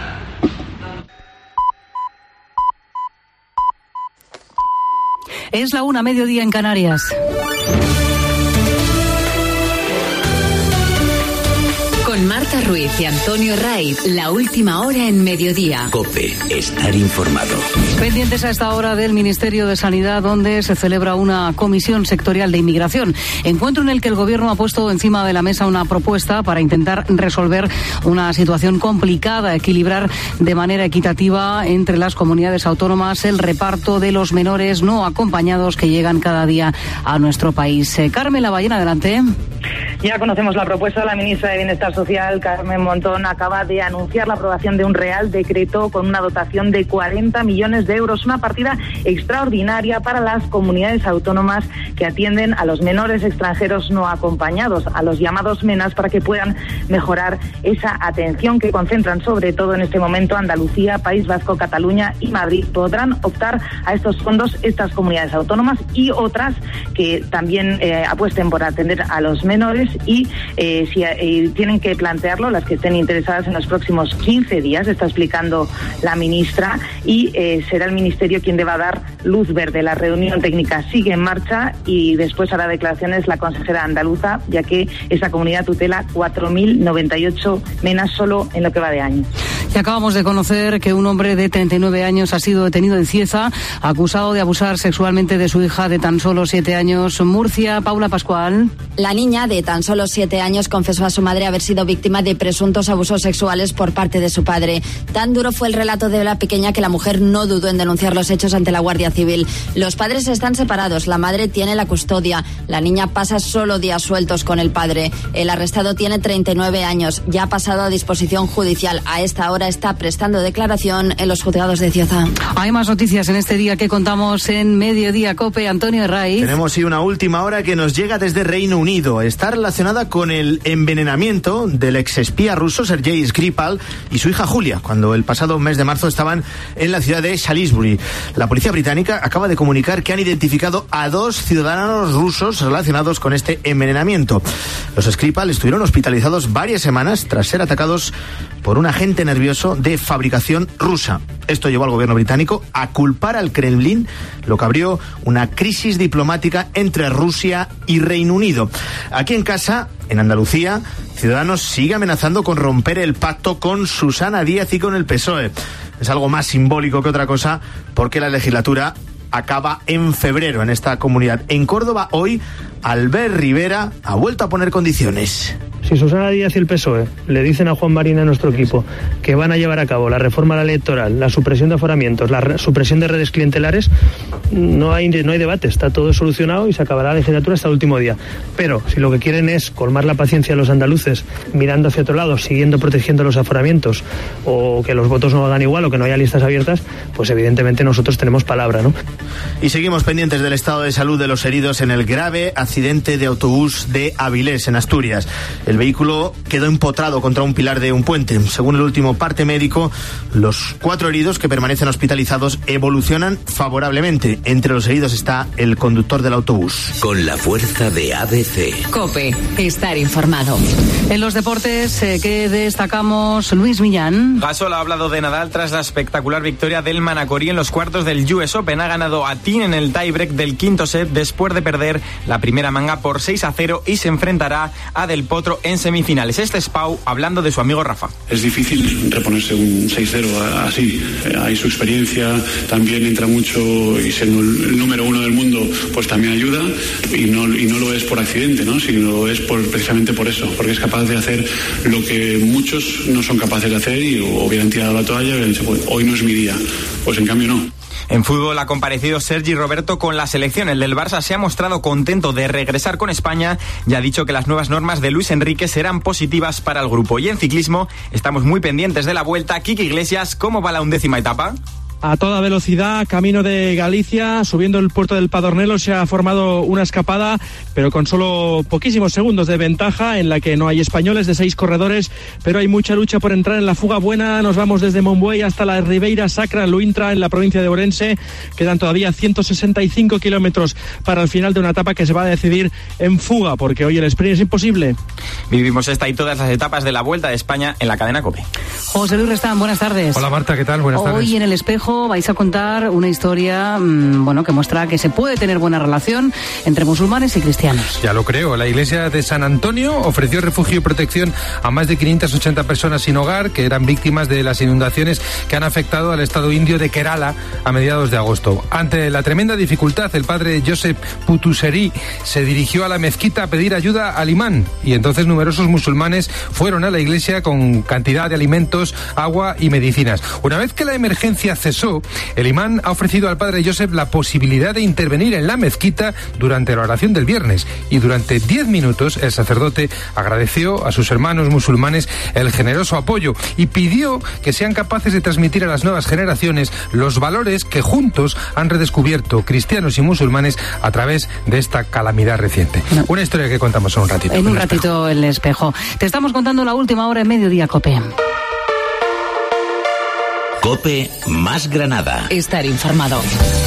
Es la 1, mediodía en Canarias. Con Marta Ruiz y Antonio Raiz, la última hora en mediodía. COPE, estar informado. Pendientes a esta hora del Ministerio de Sanidad, donde se celebra una comisión sectorial de inmigración. Encuentro en el que el Gobierno ha puesto encima de la mesa una propuesta para intentar resolver una situación complicada, equilibrar de manera equitativa entre las comunidades autónomas el reparto de los menores no acompañados que llegan cada día a nuestro país. Carmen Lavallén, adelante. Ya conocemos la propuesta. La ministra de Bienestar Social, Carmen Montón, acaba de anunciar la aprobación de un Real Decreto con una dotación de 40 millones de euros, una partida extraordinaria para las comunidades autónomas que atienden a los menores extranjeros no acompañados, a los llamados MENAs, para que puedan mejorar esa atención que concentran sobre todo en este momento Andalucía, País Vasco, Cataluña y Madrid. Podrán optar a estos fondos estas comunidades autónomas y otras que también apuesten por atender a los menores y si tienen que plantearlo, las que estén interesadas en los próximos 15 días, está explicando la ministra, y será el Ministerio quien deba dar luz verde. La reunión técnica sigue en marcha y después hará declaraciones la consejera andaluza, ya que esa comunidad tutela 4.098 menas solo en lo que va de año. Y acabamos de conocer que un hombre de 39 años ha sido detenido en Cieza, acusado de abusar sexualmente de su hija de tan solo 7 años. Murcia, Paula Pascual. La niña de tan solo 7 años confesó a su madre haber sido víctima de presuntos abusos sexuales por parte de su padre. Tan duro fue el relato de la pequeña que la mujer no dudó en denunciar los hechos ante la Guardia Civil. Los padres están separados, la madre tiene la custodia. La niña pasa solo días sueltos con el padre. El arrestado tiene 39 años, ya ha pasado a disposición judicial. A esta hora está prestando declaración en los juzgados de Cieza. Hay más noticias en este día que contamos en Mediodía COPE. Antonio Raiz. Tenemos una última hora que nos llega desde Reino Unido. Está relacionada con el envenenamiento del exespía ruso Sergei Skripal y su hija Julia, cuando el pasado mes de marzo estaban en la ciudad de Salisbury. La policía británica acaba de comunicar que han identificado a 2 ciudadanos rusos relacionados con este envenenamiento. Los Skripal estuvieron hospitalizados varias semanas tras ser atacados por un agente nervioso de fabricación rusa. Esto llevó al gobierno británico a culpar al Kremlin, lo que abrió una crisis diplomática entre Rusia y Reino Unido. Aquí en casa, en Andalucía, Ciudadanos sigue amenazando con romper el pacto con Susana Díaz y con el PSOE. Es algo más simbólico que otra cosa, porque la legislatura acaba en febrero en esta comunidad. En Córdoba, hoy, Albert Rivera ha vuelto a poner condiciones. Si Susana Díaz y el PSOE le dicen a Juan Marín, a nuestro equipo, que van a llevar a cabo la reforma electoral, la supresión de aforamientos, la supresión de redes clientelares, no hay debate, está todo solucionado y se acabará la legislatura hasta el último día. Pero si lo que quieren es colmar la paciencia de los andaluces, mirando hacia otro lado, siguiendo protegiendo los aforamientos, o que los votos no hagan igual o que no haya listas abiertas, pues evidentemente nosotros tenemos palabra, ¿no? Y seguimos pendientes del estado de salud de los heridos en el grave accidente de autobús de Avilés, en Asturias. El vehículo quedó empotrado contra un pilar de un puente. Según el último parte médico, los 4 heridos que permanecen hospitalizados evolucionan favorablemente. Entre los heridos está el conductor del autobús. Con la fuerza de ABC. COPE, estar informado. En los deportes, ¿qué destacamos? Luis Millán. Gasol ha hablado de Nadal tras la espectacular victoria del Manacorí en los cuartos del US Open. Ha ganado a Thiem en el tiebreak del quinto set después de perder la primera manga por 6-0 y se enfrentará a Del Potro en semifinales. Este es Pau hablando de su amigo Rafa. Es difícil reponerse un 6-0 así. Hay su experiencia, también entra mucho, y siendo el número 1 del mundo, pues también ayuda, y no lo es por accidente, ¿no? Sino es precisamente por eso, porque es capaz de hacer lo que muchos no son capaces de hacer y hubieran tirado la toalla y hubieran dicho, pues, hoy no es mi día. Pues en cambio no. En fútbol ha comparecido Sergi Roberto con la selección. El del Barça se ha mostrado contento de regresar con España y ha dicho que las nuevas normas de Luis Enrique serán positivas para el grupo. Y en ciclismo estamos muy pendientes de la Vuelta. Kiki Iglesias, ¿cómo va la 11ª etapa? A toda velocidad, camino de Galicia, subiendo el puerto del Padornelo, se ha formado una escapada, pero con solo poquísimos segundos de ventaja, en la que no hay españoles, de 6 corredores, pero hay mucha lucha por entrar en la fuga buena. Nos vamos desde Montbuey hasta la Ribeira Sacra, Luintra, en la provincia de Ourense. Quedan todavía 165 kilómetros para el final de una etapa que se va a decidir en fuga, porque hoy el sprint es imposible. Vivimos esta y todas las etapas de la Vuelta de España en la cadena COPE. José Luis Restán, buenas tardes. Hola Marta, ¿qué tal? Buenas tardes. Hoy en El Espejo vais a contar una historia que muestra que se puede tener buena relación entre musulmanes y cristianos. Ya lo creo. La iglesia de San Antonio ofreció refugio y protección a más de 580 personas sin hogar que eran víctimas de las inundaciones que han afectado al estado indio de Kerala a mediados de agosto. Ante la tremenda dificultad, el padre Joseph Putuseri se dirigió a la mezquita a pedir ayuda al imán, y entonces numerosos musulmanes fueron a la iglesia con cantidad de alimentos, agua y medicinas. Una vez que la emergencia cesó, el imán ha ofrecido al padre Joseph la posibilidad de intervenir en la mezquita durante la oración del viernes, y durante 10 minutos el sacerdote agradeció a sus hermanos musulmanes el generoso apoyo y pidió que sean capaces de transmitir a las nuevas generaciones los valores que juntos han redescubierto cristianos y musulmanes a través de esta calamidad reciente. No. Una historia que contamos en un ratito. En un ratito El Espejo. Te estamos contando la última hora en Mediodía COPE. COPE más Granada. Estar informado.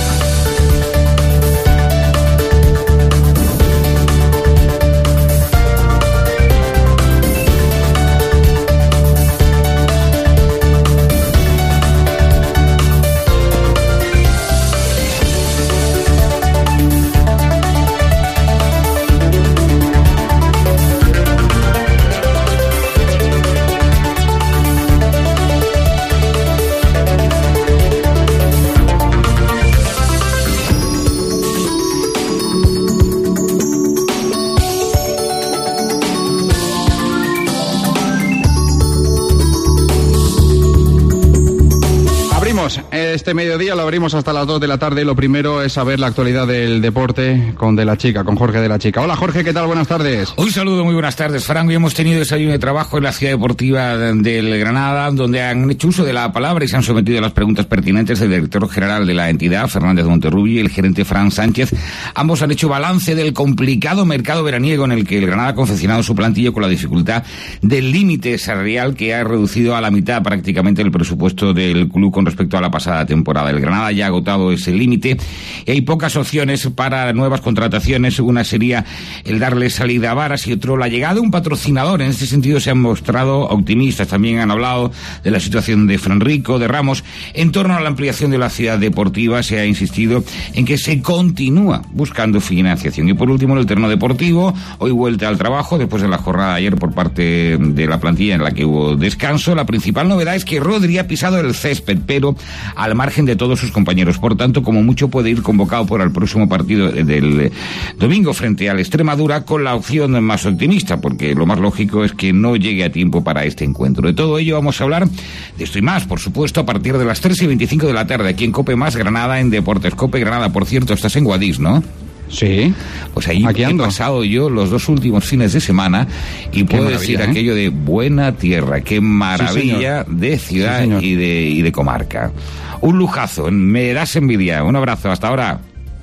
Este mediodía lo abrimos hasta las 2 de la tarde. Lo primero es saber la actualidad del deporte con De la Chica, con Jorge De la Chica. Hola Jorge, ¿qué tal? Buenas tardes. Un saludo, muy buenas tardes, Frank. Hoy hemos tenido desayuno de trabajo en la ciudad deportiva del Granada, donde han hecho uso de la palabra y se han sometido a las preguntas pertinentes del director general de la entidad, Fernández Monterrubio, y el gerente Fran Sánchez. Ambos han hecho balance del complicado mercado veraniego en el que el Granada ha confeccionado su plantilla, con la dificultad del límite salarial que ha reducido a la mitad prácticamente el presupuesto del club con respecto a la pasada temporada. El Granada ya ha agotado ese límite y hay pocas opciones para nuevas contrataciones. Una sería el darle salida a Varas y otro la llegada de un patrocinador. En este sentido se han mostrado optimistas. También han hablado de la situación de Franrico, de Ramos. En torno a la ampliación de la ciudad deportiva se ha insistido en que se continúa buscando financiación. Y por último, en el terreno deportivo, hoy vuelta al trabajo después de la jornada de ayer por parte de la plantilla en la que hubo descanso. La principal novedad es que Rodri ha pisado el césped, pero al margen de todos sus compañeros. Por tanto, como mucho puede ir convocado para el próximo partido del domingo frente al Extremadura, con la opción más optimista, porque lo más lógico es que no llegue a tiempo para este encuentro. De todo ello vamos a hablar, de esto y más, por supuesto, a partir de las 3:25 de la tarde, aquí en COPE más Granada, en Deportes COPE Granada. Por cierto, estás en Guadix, ¿no? Sí. Pues ahí he pasado yo los 2 últimos fines de semana y puedo decir aquello de buena tierra, qué maravilla de ciudad y de comarca. Un lujazo, me das envidia. Un abrazo, hasta ahora.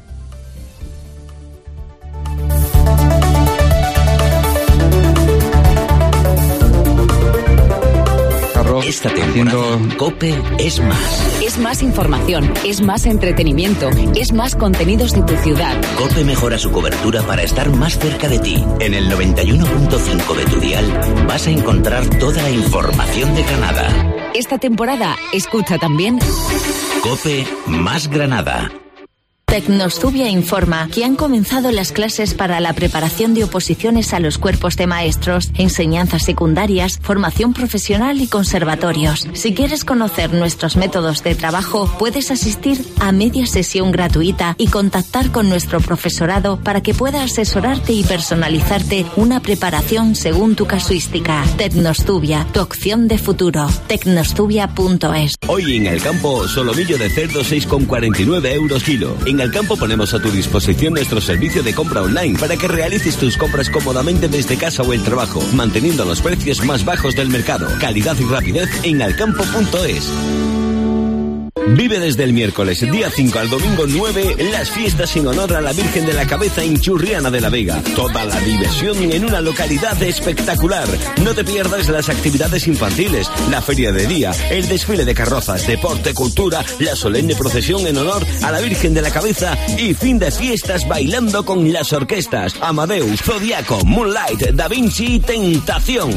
Esta temporada COPE es más. Es más información, es más entretenimiento, es más contenidos de tu ciudad. COPE mejora su cobertura para estar más cerca de ti. En el 91.5 de tu dial vas a encontrar toda la información de Granada. Esta temporada escucha también COPE más Granada. Tecnostubia informa que han comenzado las clases para la preparación de oposiciones a los cuerpos de maestros, enseñanzas secundarias, formación profesional y conservatorios. Si quieres conocer nuestros métodos de trabajo, puedes asistir a media sesión gratuita y contactar con nuestro profesorado para que pueda asesorarte y personalizarte una preparación según tu casuística. Tecnostubia, tu opción de futuro. Tecnostubia.es. Hoy en el campo, solomillo de cerdo 6,49 euros kilo. En el campo ponemos a tu disposición nuestro servicio de compra online para que realices tus compras cómodamente desde casa o el trabajo, manteniendo los precios más bajos del mercado. Calidad y rapidez en alcampo.es. Vive desde el miércoles, día 5 al domingo 9, las fiestas en honor a la Virgen de la Cabeza en Churriana de la Vega. Toda la diversión en una localidad espectacular. No te pierdas las actividades infantiles, la feria de día, el desfile de carrozas, deporte, cultura, la solemne procesión en honor a la Virgen de la Cabeza y fin de fiestas bailando con las orquestas Amadeus, Zodiaco, Moonlight, Da Vinci y Tentación.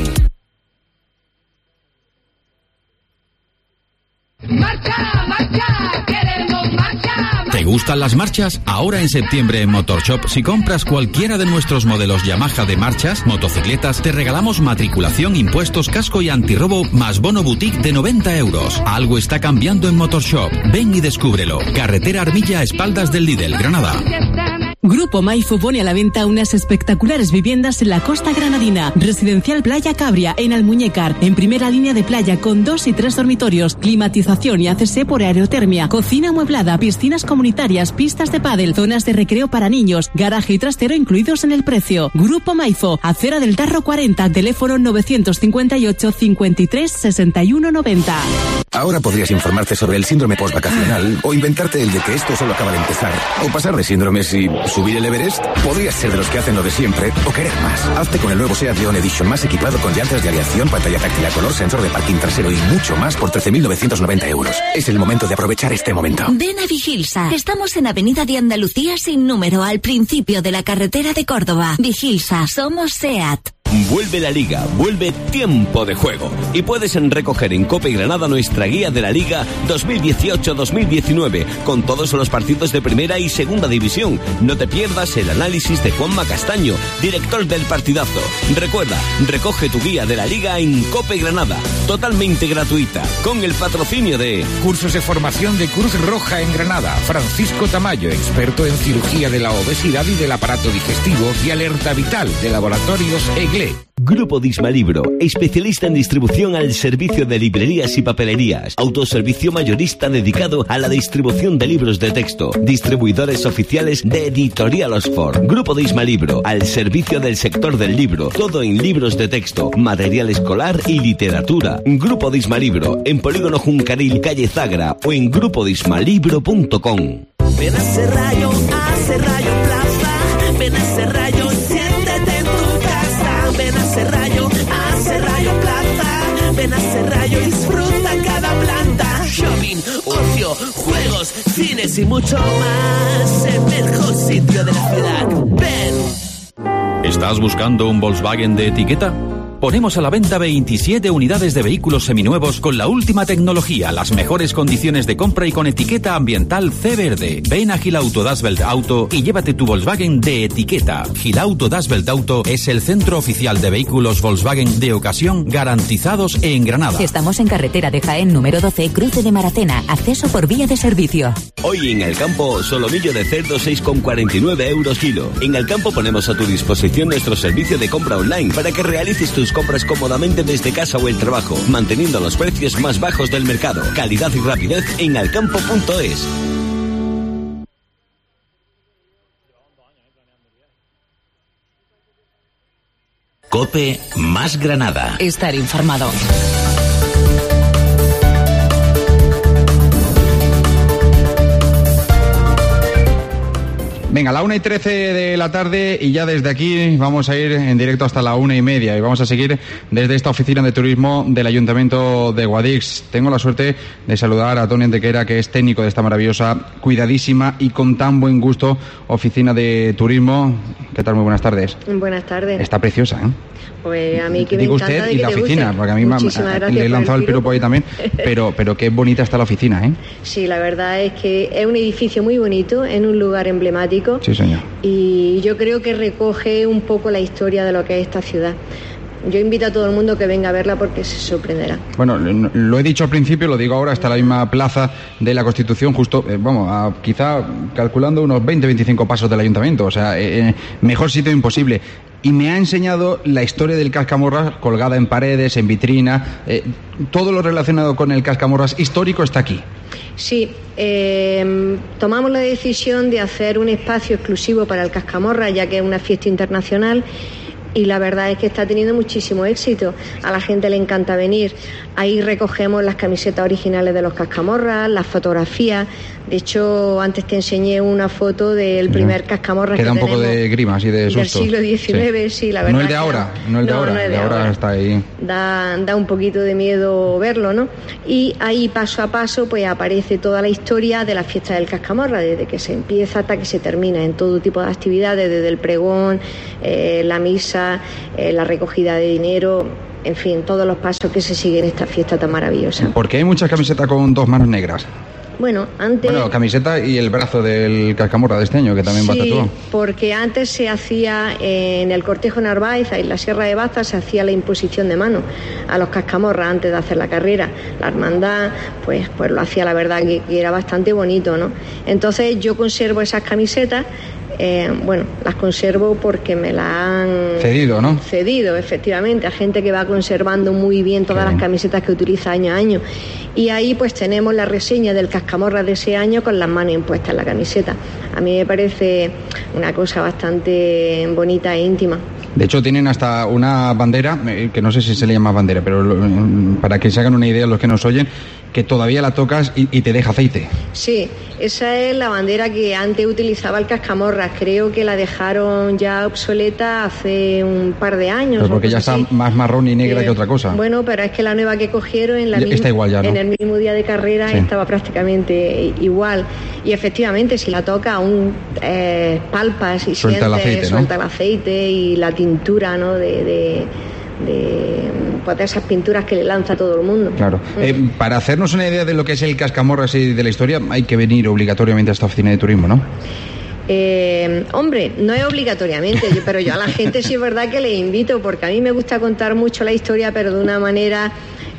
¡Marcha, marcha! ¡Queremos marcha! ¿Te gustan las marchas? Ahora en septiembre en Motorshop, si compras cualquiera de nuestros modelos Yamaha de marchas, motocicletas, te regalamos matriculación, impuestos, casco y antirrobo más bono boutique de 90 euros. Algo está cambiando en Motorshop. Ven y descúbrelo. Carretera Armilla, a espaldas del Lidl, Granada. Grupo Maifo pone a la venta unas espectaculares viviendas en la costa granadina. Residencial Playa Cabria, en Almuñécar, en primera línea de playa con 2 y 3 dormitorios, climatización y ACS por aerotermia, cocina amueblada, piscinas comunitarias, pistas de pádel, zonas de recreo para niños, garaje y trastero incluidos en el precio. Grupo Maifo, Acera del Tarro 40, teléfono 958 53 61 90. Ahora podrías informarte sobre el síndrome postvacacional o inventarte el de que esto solo acaba de empezar. O pasar de síndromes y subir el Everest. Podrías ser de los que hacen lo de siempre o querer más. Hazte con el nuevo SEAT León Edition más equipado con llantas de aleación, pantalla táctil a color, sensor de parking trasero y mucho más por 13.990 euros. Es el momento de aprovechar este momento. Ven a Vigilsa. Estamos en Avenida de Andalucía sin número, al principio de la carretera de Córdoba. Vigilsa, somos SEAT. Vuelve la Liga, vuelve Tiempo de Juego y puedes recoger en Cope Granada nuestra guía de la Liga 2018-2019 con todos los partidos de primera y segunda división. No te pierdas el análisis de Juanma Castaño, director del partidazo. Recuerda, recoge tu guía de la Liga en Cope Granada, totalmente gratuita, con el patrocinio de Cursos de formación de Cruz Roja en Granada. Francisco Tamayo, experto en cirugía de la obesidad y del aparato digestivo, y Alerta Vital de Laboratorios EGLE. Grupo Dismalibro, especialista en distribución al servicio de librerías y papelerías. Autoservicio mayorista dedicado a la distribución de libros de texto. Distribuidores oficiales de Editorial Oxford. Grupo Dismalibro, al servicio del sector del libro. Todo en libros de texto, material escolar y literatura. Grupo Dismalibro, en Polígono Juncaril, calle Zagra, o en grupodismalibro.com. Ven a Serrallo Plaza. Ven a Serrallo, siéntete en tu casa. Ven a Serrallo Plaza. Ven a Serrallo, disfruta cada planta. Shopping, ocio, juegos, cines y mucho más. El mejor sitio de la ciudad. Ven. ¿Estás buscando un Volkswagen de etiqueta? Ponemos a la venta 27 unidades de vehículos seminuevos con la última tecnología, las mejores condiciones de compra y con etiqueta ambiental C verde. Ven a Gilauto Das Welt Auto y llévate tu Volkswagen de etiqueta. Gilauto Das Welt Auto es el centro oficial de vehículos Volkswagen de ocasión garantizados en Granada. Estamos en carretera de Jaén número 12, cruce de Maracena, acceso por vía de servicio. Hoy en el campo, solomillo de cerdo 6,49 euros kilo. En el campo ponemos a tu disposición nuestro servicio de compra online para que realices tus compras cómodamente desde casa o el trabajo, manteniendo los precios más bajos del mercado. Calidad y rapidez en alcampo.es. COPE más Granada. Estar informado. Venga, 1:13 de la tarde y ya desde aquí vamos a ir en directo hasta la 1:30 y vamos a seguir desde esta oficina de turismo del Ayuntamiento de Guadix. Tengo la suerte de saludar a Toni Antequera, que es técnico de esta maravillosa, cuidadísima y con tan buen gusto oficina de turismo. ¿Qué tal? Muy buenas tardes. Buenas tardes. Está preciosa, ¿eh? Pues a mí que me digo encanta usted de y que la te oficina, guste. porque a mí le he lanzado el piropo ahí también, pero qué bonita está la oficina, ¿eh? Sí, la verdad es que es un edificio muy bonito, en un lugar emblemático. Sí, señor. Y yo creo que recoge un poco la historia de lo que es esta ciudad. Yo invito a todo el mundo que venga a verla porque se sorprenderá. Bueno, lo he dicho al principio, lo digo ahora, está la misma plaza de la Constitución, justo, quizá calculando unos 20-25 pasos del Ayuntamiento, o sea, mejor sitio imposible. Y me ha enseñado la historia del Cascamorras colgada en paredes, en vitrina, todo lo relacionado con el Cascamorras histórico está aquí. Sí, tomamos la decisión de hacer un espacio exclusivo para el Cascamorras, ya que es una fiesta internacional. Y la verdad es que está teniendo muchísimo éxito. A la gente le encanta venir. Ahí recogemos las camisetas originales de los Cascamorras, las fotografías. De hecho, antes te enseñé una foto del primer Cascamorras que tenemos. Queda un poco de grimas y de susto. Del siglo XIX, sí, la verdad. No el de ahora, no el de ahora. El de ahora está ahí. Da un poquito de miedo verlo, ¿no? Y ahí, paso a paso, pues aparece toda la historia de la fiesta del Cascamorras, desde que se empieza hasta que se termina, en todo tipo de actividades, desde el pregón, la misa, la recogida de dinero, en fin, todos los pasos que se siguen en esta fiesta tan maravillosa. Porque hay muchas camisetas con dos manos negras. Bueno, antes... Bueno, camiseta y el brazo del Cascamorra de este año, que también va tatuado. Porque antes se hacía en el Cortejo Narváez, en la Sierra de Baza, se hacía la imposición de mano a los Cascamorras antes de hacer la carrera. La hermandad, pues lo hacía, la verdad, que era bastante bonito, ¿no? Entonces yo conservo esas camisetas. Las conservo porque me las han cedido, ¿no? Cedido, efectivamente, a gente que va conservando muy bien todas las camisetas que utiliza año a año. Y ahí pues tenemos la reseña del Cascamorra de ese año con las manos impuestas en la camiseta. A mí me parece una cosa bastante bonita e íntima. De hecho, tienen hasta una bandera, que no sé si se le llama bandera, pero para que se hagan una idea los que nos oyen, que todavía la tocas y te deja aceite. Sí, esa es la bandera que antes utilizaba el Cascamorras. Creo que la dejaron ya obsoleta hace un par de años. Pero porque ya está más marrón y negra que otra cosa. Bueno, pero es que la nueva que cogieron está igual ya, ¿no? En el mismo día de carrera estaba prácticamente igual. Y efectivamente, si la toca aún palpas y suelta el aceite, suelta el aceite y la tintura, ¿no? de esas pinturas que le lanza todo el mundo. Claro. Para hacernos una idea de lo que es el Cascamorras y de la historia, hay que venir obligatoriamente a esta oficina de turismo, ¿no? Hombre, no es obligatoriamente, pero yo a la gente sí es verdad que le invito, porque a mí me gusta contar mucho la historia, pero de una manera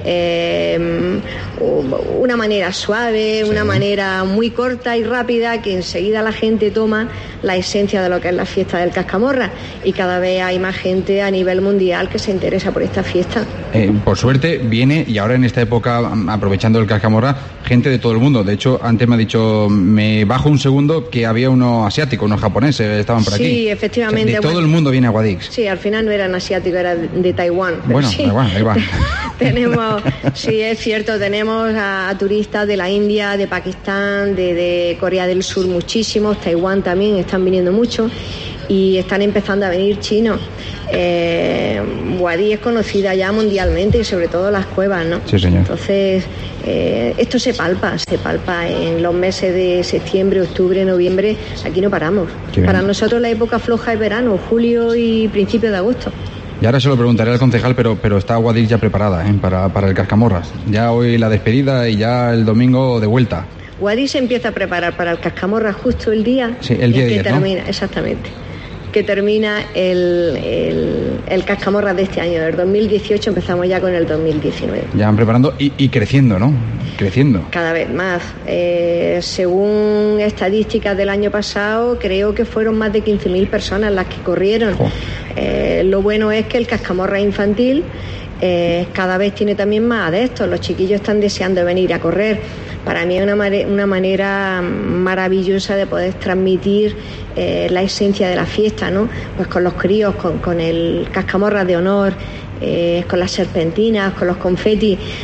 suave, una manera muy corta y rápida, que enseguida la gente toma la esencia de lo que es la fiesta del Cascamorra, y cada vez hay más gente a nivel mundial que se interesa por esta fiesta. Por suerte viene, y ahora en esta época, aprovechando el Cascamorra, gente de todo el mundo. De hecho, antes me ha dicho, me bajo un segundo, que había uno asiático, unos japoneses estaban por aquí. Sí, efectivamente. De todo el mundo viene a Guadix. Sí, al final no eran asiáticos, era de Taiwán. Bueno, sí. ahí va. Sí, es cierto, tenemos a turistas de la India, de Pakistán, de Corea del Sur muchísimos, Taiwán también, están viniendo mucho, y están empezando a venir chinos. Guadix es conocida ya mundialmente, y sobre todo las cuevas, ¿no? Sí, señor. Entonces, esto se palpa en los meses de septiembre, octubre, noviembre, aquí no paramos. Para nosotros la época floja es verano, julio y principios de agosto. Y ahora se lo preguntaré al concejal, pero está Guadix ya preparada para el Cascamorras. Ya hoy la despedida y ya el domingo de vuelta. Guadix se empieza a preparar para el Cascamorras justo el día, el día que 10, termina, ¿no? Exactamente, que termina el Cascamorras de este año, del 2018, empezamos ya con el 2019. Ya van preparando y creciendo, ¿no? Creciendo. Cada vez más. Según estadísticas del año pasado, creo que fueron más de 15.000 personas las que corrieron. Lo bueno es que el Cascamorras infantil cada vez tiene también más adeptos. Los chiquillos están deseando venir a correr. Para mí es una manera maravillosa de poder transmitir la esencia de la fiesta, ¿no? Pues con los críos, con el Cascamorras de honor, con las serpentinas, con los confetis.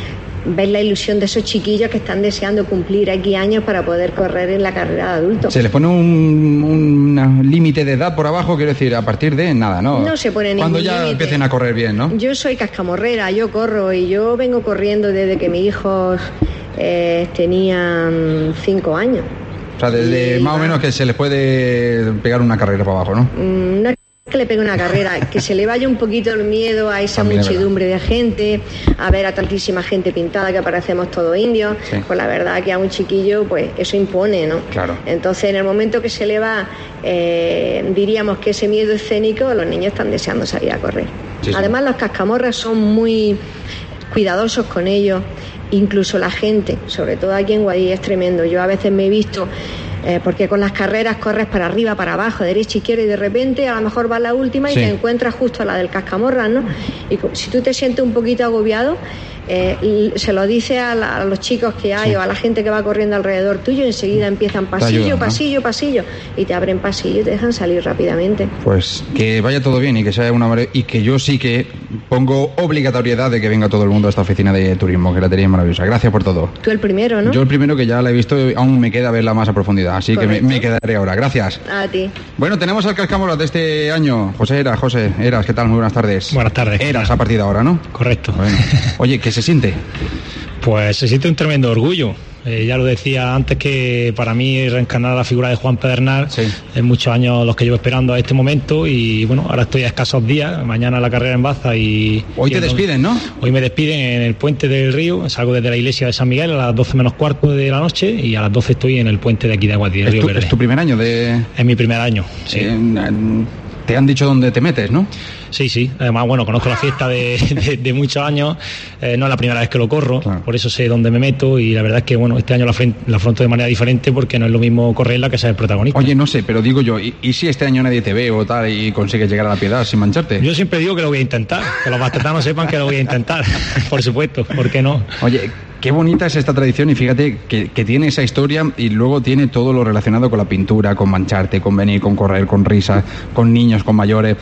ves la ilusión de esos chiquillos que están deseando cumplir aquí años para poder correr en la carrera de adultos. ¿Se les pone un límite de edad por abajo? Quiero decir, a partir de nada, ¿no? No se pone ningún cuando ya límite. empiecen a correr bien, ¿no? Yo soy cascamorrera, yo corro y yo vengo corriendo desde que mis hijos tenían 5 años. O sea, desde más o menos que se les puede pegar una carrera para abajo, ¿no? No es que le pegue una carrera, que se le vaya un poquito el miedo a esa También muchedumbre de gente, a ver a tantísima gente pintada que parecemos todos indios. Sí. Pues la verdad que a un chiquillo, pues eso impone, ¿no? Claro. Entonces, en el momento que se le va, diríamos que ese miedo escénico, los niños están deseando salir a correr. Sí, sí. Además, los cascamorras son muy cuidadosos con ellos. Incluso la gente, sobre todo aquí en Guadix, es tremendo. Yo a veces me he visto, porque con las carreras corres para arriba, para abajo, derecha, izquierda, y de repente a lo mejor va la última y Sí. te encuentras justo a la del cascamorra, ¿no? Y si tú te sientes un poquito agobiado, se lo dice a los chicos que hay, Sí. o a la gente que va corriendo alrededor tuyo, y enseguida empiezan pasillo, ayudan, ¿no? pasillo, pasillo, y te abren pasillo y te dejan salir rápidamente. Pues que vaya todo bien y que sea una maravilla. Y que yo sí que pongo obligatoriedad de que venga todo el mundo a esta oficina de turismo, que la tenéis maravillosa. Gracias por todo. Tú el primero, ¿no? Yo el primero, que ya la he visto, aún me queda verla más a profundidad, así que Correcto. me quedaré ahora. Gracias. A ti. Bueno, tenemos al cascamorras de este año, José Eras, ¿qué tal? Muy buenas tardes. Buenas tardes. Eras a partir de ahora, ¿no? Correcto. Bueno. Oye, ¿qué se siente? Pues se siente un tremendo orgullo. Ya lo decía antes, que para mí reencarnar la figura de Juan Pedernal es muchos años los que llevo esperando a este momento, y bueno, ahora estoy a escasos días. Mañana la carrera en Baza y... Hoy te despiden, ¿no? Hoy me despiden en el puente del río. Salgo desde la iglesia de San Miguel a las 12 menos cuarto de la noche, y a las 12 estoy en el puente de aquí de Aguadí, del Río Verde. ¿Es tu primer año de...? Es mi primer año, sí. Te han dicho dónde te metes, ¿no? Sí, sí. Además, bueno, conozco la fiesta de muchos años. No es la primera vez que lo corro, por eso sé dónde me meto, y la verdad es que, bueno, este año la afronto de manera diferente, porque no es lo mismo correrla que ser el protagonista. Oye, no sé, pero digo yo, ¿y si este año nadie te ve o tal y consigues llegar a la Piedad sin mancharte? Yo siempre digo que lo voy a intentar, que los bastetanos sepan que lo voy a intentar, por supuesto, ¿por qué no? Oye, qué bonita es esta tradición, y fíjate que tiene esa historia, y luego tiene todo lo relacionado con la pintura, con mancharte, con venir, con correr, con risas, con niños, con mayores.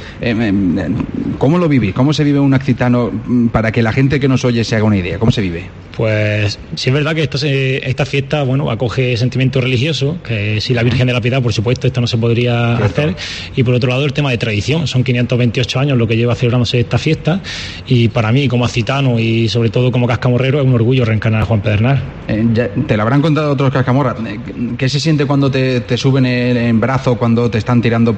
¿Cómo lo vivís? ¿Cómo se vive un occitano, para que la gente que nos oye se haga una idea? ¿Cómo se vive? Pues sí, es verdad que esta fiesta, bueno, acoge sentimiento religioso, que si la Virgen de la Piedad, por supuesto, esto no se podría hacer, y por otro lado el tema de tradición. Son 528 años lo que lleva celebrándose esta fiesta, y para mí, como occitano y sobre todo como cascamorrero, es un orgullo reencarnar a Juan Pedernal. Te lo habrán contado otros cascamorras. ¿Qué se siente cuando te suben en brazo, cuando te están tirando?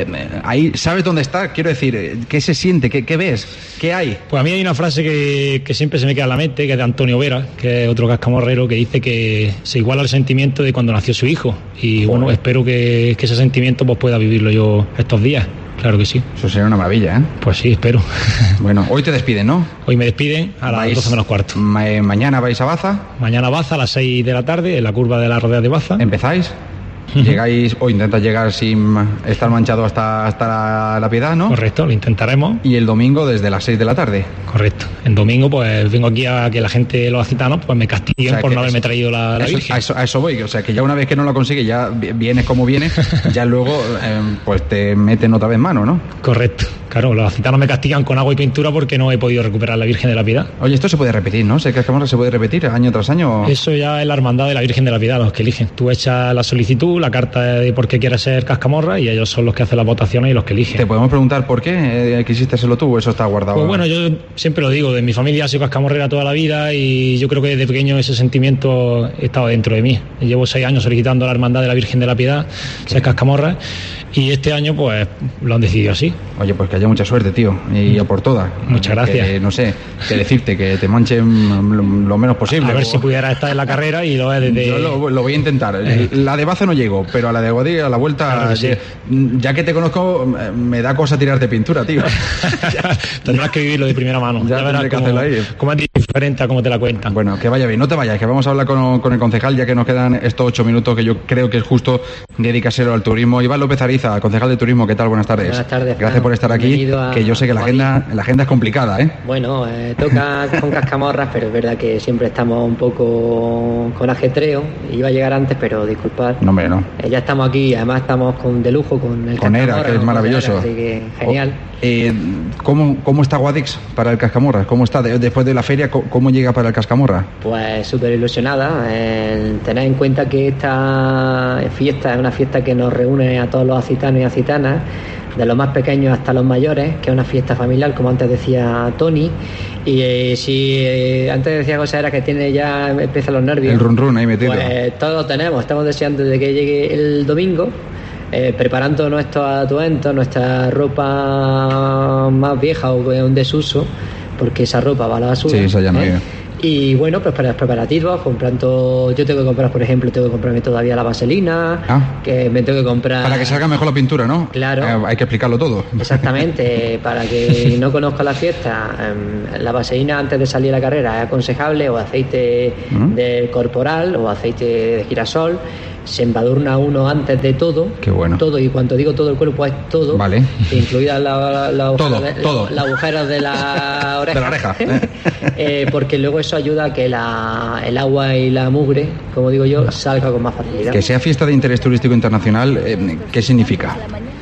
Ahí, ¿sabes dónde está? Quiero decir, ¿qué se siente? ¿Qué ves? ¿Qué hay? Pues a mí hay una frase que siempre se me queda en la mente, que es de Antonio Vera, que es otro cascamorrero, que dice que se iguala el sentimiento de cuando nació su hijo. Y bueno, espero que ese sentimiento pues pueda vivirlo yo estos días. Claro que sí. Eso sería una maravilla, ¿eh? Pues sí, espero. Bueno, hoy te despiden, ¿no? Hoy me despiden a las 12 menos cuarto. ¿Mañana vais a Baza? Mañana a Baza a las 6 de la tarde, en la curva de la rodea de Baza. ¿Empezáis? Llegáis o intentas llegar sin estar manchado hasta la Piedad, ¿no? Correcto, lo intentaremos. Y el domingo desde las 6 de la tarde. Correcto. El domingo pues vengo aquí a que la gente, los occitanos, pues me castiguen, o sea, por no haberme traído la Virgen. A eso voy, o sea, que ya una vez que no lo consigues, ya vienes como vienes, ya luego pues te meten otra vez mano, ¿no? Correcto. Claro, los occitanos me castigan con agua y pintura porque no he podido recuperar la Virgen de la Piedad. Oye, esto se puede repetir, ¿no? ¿Se puede repetir año tras año? Eso ya es la hermandad de la Virgen de la Piedad, los que eligen. Tú echas la solicitud, la carta de por qué quieres ser cascamorra, y ellos son los que hacen las votaciones y los que eligen. ¿Te podemos preguntar por qué quisiste serlo tú o eso está guardado? Pues bueno, yo siempre lo digo, de mi familia he sido cascamorrera toda la vida, y yo creo que desde pequeño ese sentimiento estaba dentro de mí. Llevo 6 años solicitando a la hermandad de la Virgen de la Piedad ser cascamorra, y este año pues lo han decidido así. Oye, pues que haya mucha suerte, tío, y a por todas. Muchas gracias. Que, no sé, que decirte que te manchen lo menos posible. A ver si pudiera estar en la carrera, y lo es desde... Yo lo voy a intentar. La de Baza no llego, pero a la de Guadix, a la vuelta, claro que sí. Ya que te conozco, me da cosa tirarte pintura, tío. Tendrás que vivirlo de primera mano. Ya verás cómo es diferente a cómo te la cuentan. Bueno, que vaya bien, no te vayas, que vamos a hablar con el concejal, ya que nos quedan estos 8 minutos, que yo creo que es justo dedicárselo al turismo. Iván López Ariza, concejal de turismo, ¿qué tal? Buenas tardes. Buenas tardes. Gracias por estar aquí, que yo sé que la agenda es complicada, ¿eh? Bueno, toca con cascamorras, pero es verdad que siempre estamos un poco con ajetreo. Iba a llegar antes, pero disculpad. No, hombre, no. Ya estamos aquí, además estamos de lujo con el con cascamorra. ERA, que es maravilloso. Así que genial. ¿Cómo está Guadix para el cascamorra? ¿Cómo está después de la feria? ¿Cómo llega para el cascamorra? Pues súper ilusionada. Tened en cuenta que esta fiesta es una fiesta que nos reúne a todos los acitanos y acitanas, de los más pequeños hasta los mayores, que es una fiesta familiar, como antes decía Tony. Y si antes decía José era que tiene ya, empiezan los nervios. El run run ahí metido. Pues todos lo tenemos, estamos deseando de que llegue el domingo. Preparando nuestros atuendos, nuestra ropa más vieja o en desuso, porque esa ropa va a la basura. Sí, esa ya no vive. Y bueno, pues para los preparativos, comprando, yo tengo que comprar, por ejemplo, tengo que comprarme todavía la vaselina, que me tengo que comprar... Para que salga mejor la pintura, ¿no? Claro. Hay que explicarlo todo. Exactamente, para que no conozca la fiesta, la vaselina antes de salir a la carrera es aconsejable, o aceite de corporal o aceite de girasol. Se embadurna uno antes de todo. Qué bueno. Todo, y cuando digo todo el cuerpo es todo. Vale. Incluidas las agujeros de la oreja. De la oreja. Porque luego eso ayuda a que el agua y la mugre, como digo yo, salga con más facilidad. Que sea fiesta de interés turístico internacional, ¿qué significa?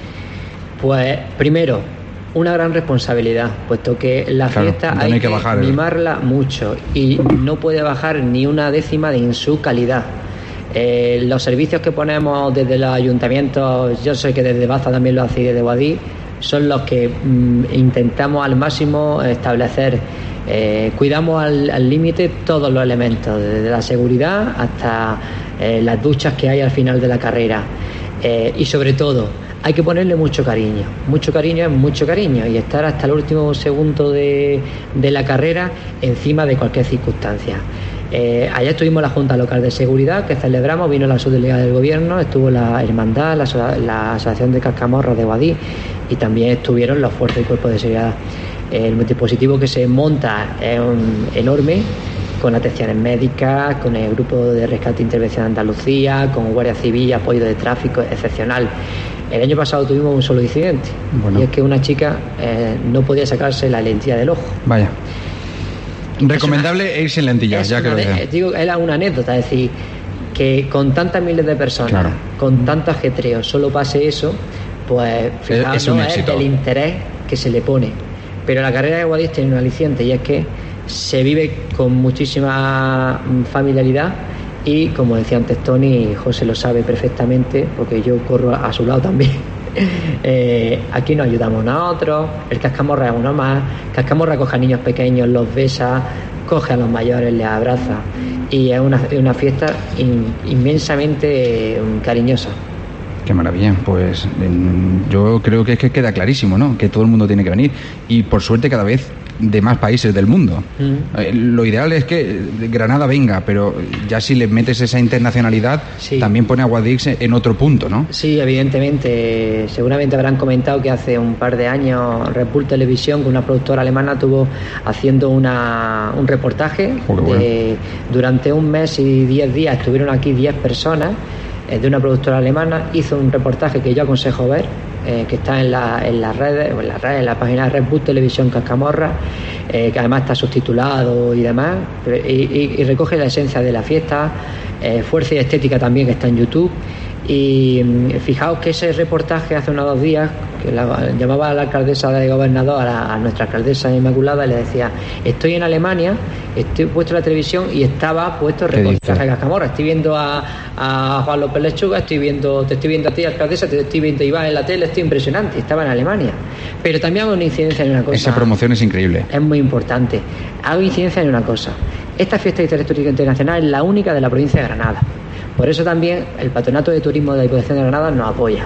Pues primero, una gran responsabilidad, puesto que la fiesta hay que mimarla mucho y no puede bajar ni una décima en su calidad. Los servicios que ponemos desde los ayuntamientos, yo sé que desde Baza también lo hace y desde Guadix, son los que intentamos al máximo establecer. Cuidamos al límite todos los elementos, desde la seguridad hasta las duchas que hay al final de la carrera. Y sobre todo, hay que ponerle mucho cariño es mucho cariño, y estar hasta el último segundo de la carrera encima de cualquier circunstancia. Ayer estuvimos la Junta Local de Seguridad que celebramos, vino la subdelegada del Gobierno, estuvo la Hermandad, la Asociación de Cascamorros de Guadix, y también estuvieron los fuerzas y cuerpos de seguridad. El dispositivo que se monta es enorme, con atenciones médicas, con el Grupo de Rescate e Intervención de Andalucía, con Guardia Civil, apoyo de tráfico, excepcional. El año pasado tuvimos un solo incidente, y es que una chica no podía sacarse la lentilla del ojo. Vaya. Recomendable ir sin lentillas, ya que lo digo, era una anécdota, es decir, que con tantas miles de personas, con tanto ajetreo, solo pase eso, pues fijaos, es el interés que se le pone. Pero la carrera de Guadix tiene un aliciente, y es que se vive con muchísima familiaridad, y como decía antes Tony, José lo sabe perfectamente, porque yo corro a su lado también. Aquí nos ayudamos a otros, el cascamorra es uno más. Cascamorra coge a niños pequeños, los besa, coge a los mayores, les abraza, y es una fiesta inmensamente cariñosa. Qué maravilla, pues yo creo que es que queda clarísimo, ¿no? Que todo el mundo tiene que venir, y por suerte cada vez de más países del mundo. Lo ideal es que Granada venga, pero ya si le metes esa internacionalidad, también pone a Guadix en otro punto, ¿no? Sí, evidentemente. Seguramente habrán comentado que hace un par de años Red Bull Televisión, con una productora alemana, estuvo haciendo un reportaje. Durante un mes y 10 días estuvieron aquí 10 personas de una productora alemana. Hizo un reportaje que yo aconsejo ver, que está en las redes, en la página de Red Bull Televisión Cascamorra, que además está subtitulado y demás, y recoge la esencia de la fiesta, Fuerza y Estética también, que está en YouTube. Y fijaos que ese reportaje hace unos 2 días, que llamaba a la alcaldesa de Gobernador, a nuestra alcaldesa Inmaculada, y le decía: estoy en Alemania, estoy puesto en la televisión y estaba puesto el reportaje de Cascamorra. Estoy viendo a Juan López Lechuga, te estoy viendo a ti, alcaldesa, te estoy viendo a Iván en la tele, estoy impresionante. Estaba en Alemania. Pero también hago una incidencia en una cosa. Esa promoción es increíble. Es muy importante. Hago incidencia en una cosa. Esta fiesta de interés turístico internacional es la única de la provincia de Granada. Por eso también el Patronato de Turismo de la Diputación de Granada nos apoya.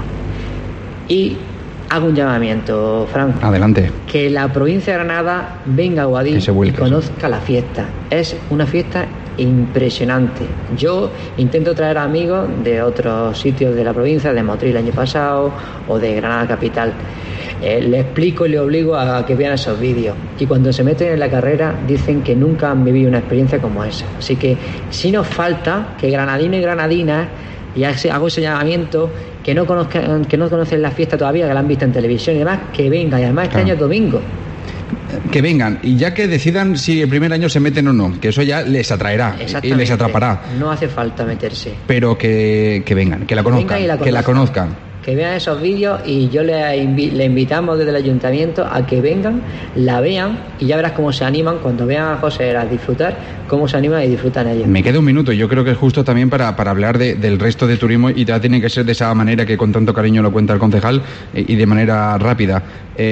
Y hago un llamamiento, Fran. Adelante. Que la provincia de Granada venga a Guadix y conozca la fiesta. Es una fiesta impresionante. Yo intento traer amigos de otros sitios de la provincia, de Motril el año pasado, o de Granada Capital. Le explico y le obligo a que vean esos vídeos, y cuando se meten en la carrera dicen que nunca han vivido una experiencia como esa. Así que si nos falta que granadinos y granadinas y hago ese llamamiento, que no conocen la fiesta todavía, que la han visto en televisión y demás, que vengan. Y además este año es domingo. Que vengan, y ya que decidan si el primer año se meten o no, que eso ya les atraerá y les atrapará. No hace falta meterse. Pero que vengan, que la conozcan, que la conozcan. Que vean esos vídeos, y yo le invitamos desde el ayuntamiento a que vengan, la vean, y ya verás cómo se animan cuando vean a José a disfrutar, cómo se animan y disfrutan ellos. Me queda un minuto, yo creo que es justo también para hablar del resto de turismo, y ya tiene que ser de esa manera que con tanto cariño lo cuenta el concejal, y de manera rápida.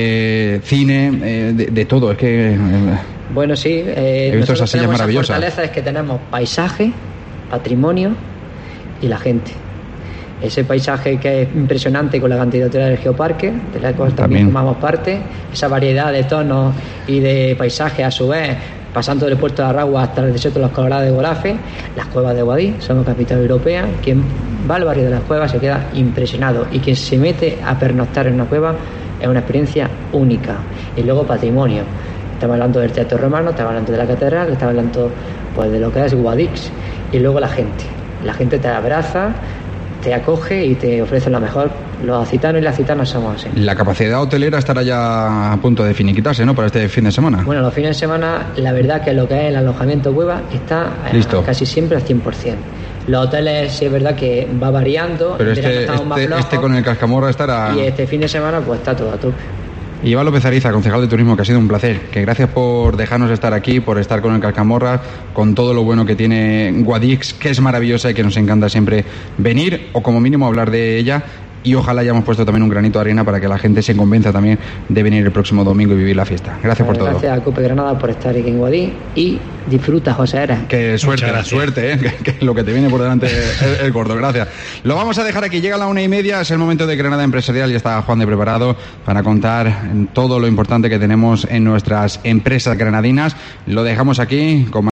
Cine, de todo, es que... Bueno, sí, he visto esas sillas maravillosas. La fortaleza es que tenemos paisaje, patrimonio y la gente. Ese paisaje que es impresionante con la candidatura del Geoparque, de la cual también formamos parte, esa variedad de tonos y de paisaje a su vez, pasando del puerto de Aragua hasta el desierto de los Colorados de Gorafe, las cuevas de Guadix, somos capital europea. Quien va al barrio de las cuevas se queda impresionado, y quien se mete a pernoctar en una cueva es una experiencia única. Y luego patrimonio, estamos hablando del teatro romano, estamos hablando de la catedral, estamos hablando pues de lo que es Guadix. Y luego la gente te abraza, te acoge y te ofrece lo mejor. Los gitanos y las gitanas somos así. La capacidad hotelera estará ya a punto de finiquitarse, ¿no?, para este fin de semana. Bueno, los fines de semana, la verdad que lo que es el alojamiento cueva está casi siempre al 100%. Los hoteles sí es verdad que va variando. Pero este con el Cascamorra estará... Y este fin de semana pues está todo a tope. Iván López Ariza, concejal de turismo, que ha sido un placer, que gracias por dejarnos estar aquí, por estar con el Cascamorra, con todo lo bueno que tiene Guadix, que es maravillosa y que nos encanta siempre venir, o como mínimo hablar de ella, y ojalá hayamos puesto también un granito de arena para que la gente se convenza también de venir el próximo domingo y vivir la fiesta. Gracias por todo. Gracias a Cope Granada por estar aquí en Guadix, y disfruta, José Ara. Que suerte, que lo que te viene por delante es gordo. Gracias. Lo vamos a dejar aquí, llega la 1:30, es el momento de Granada Empresarial, ya está Juan de preparado para contar todo lo importante que tenemos en nuestras empresas granadinas. Lo dejamos aquí con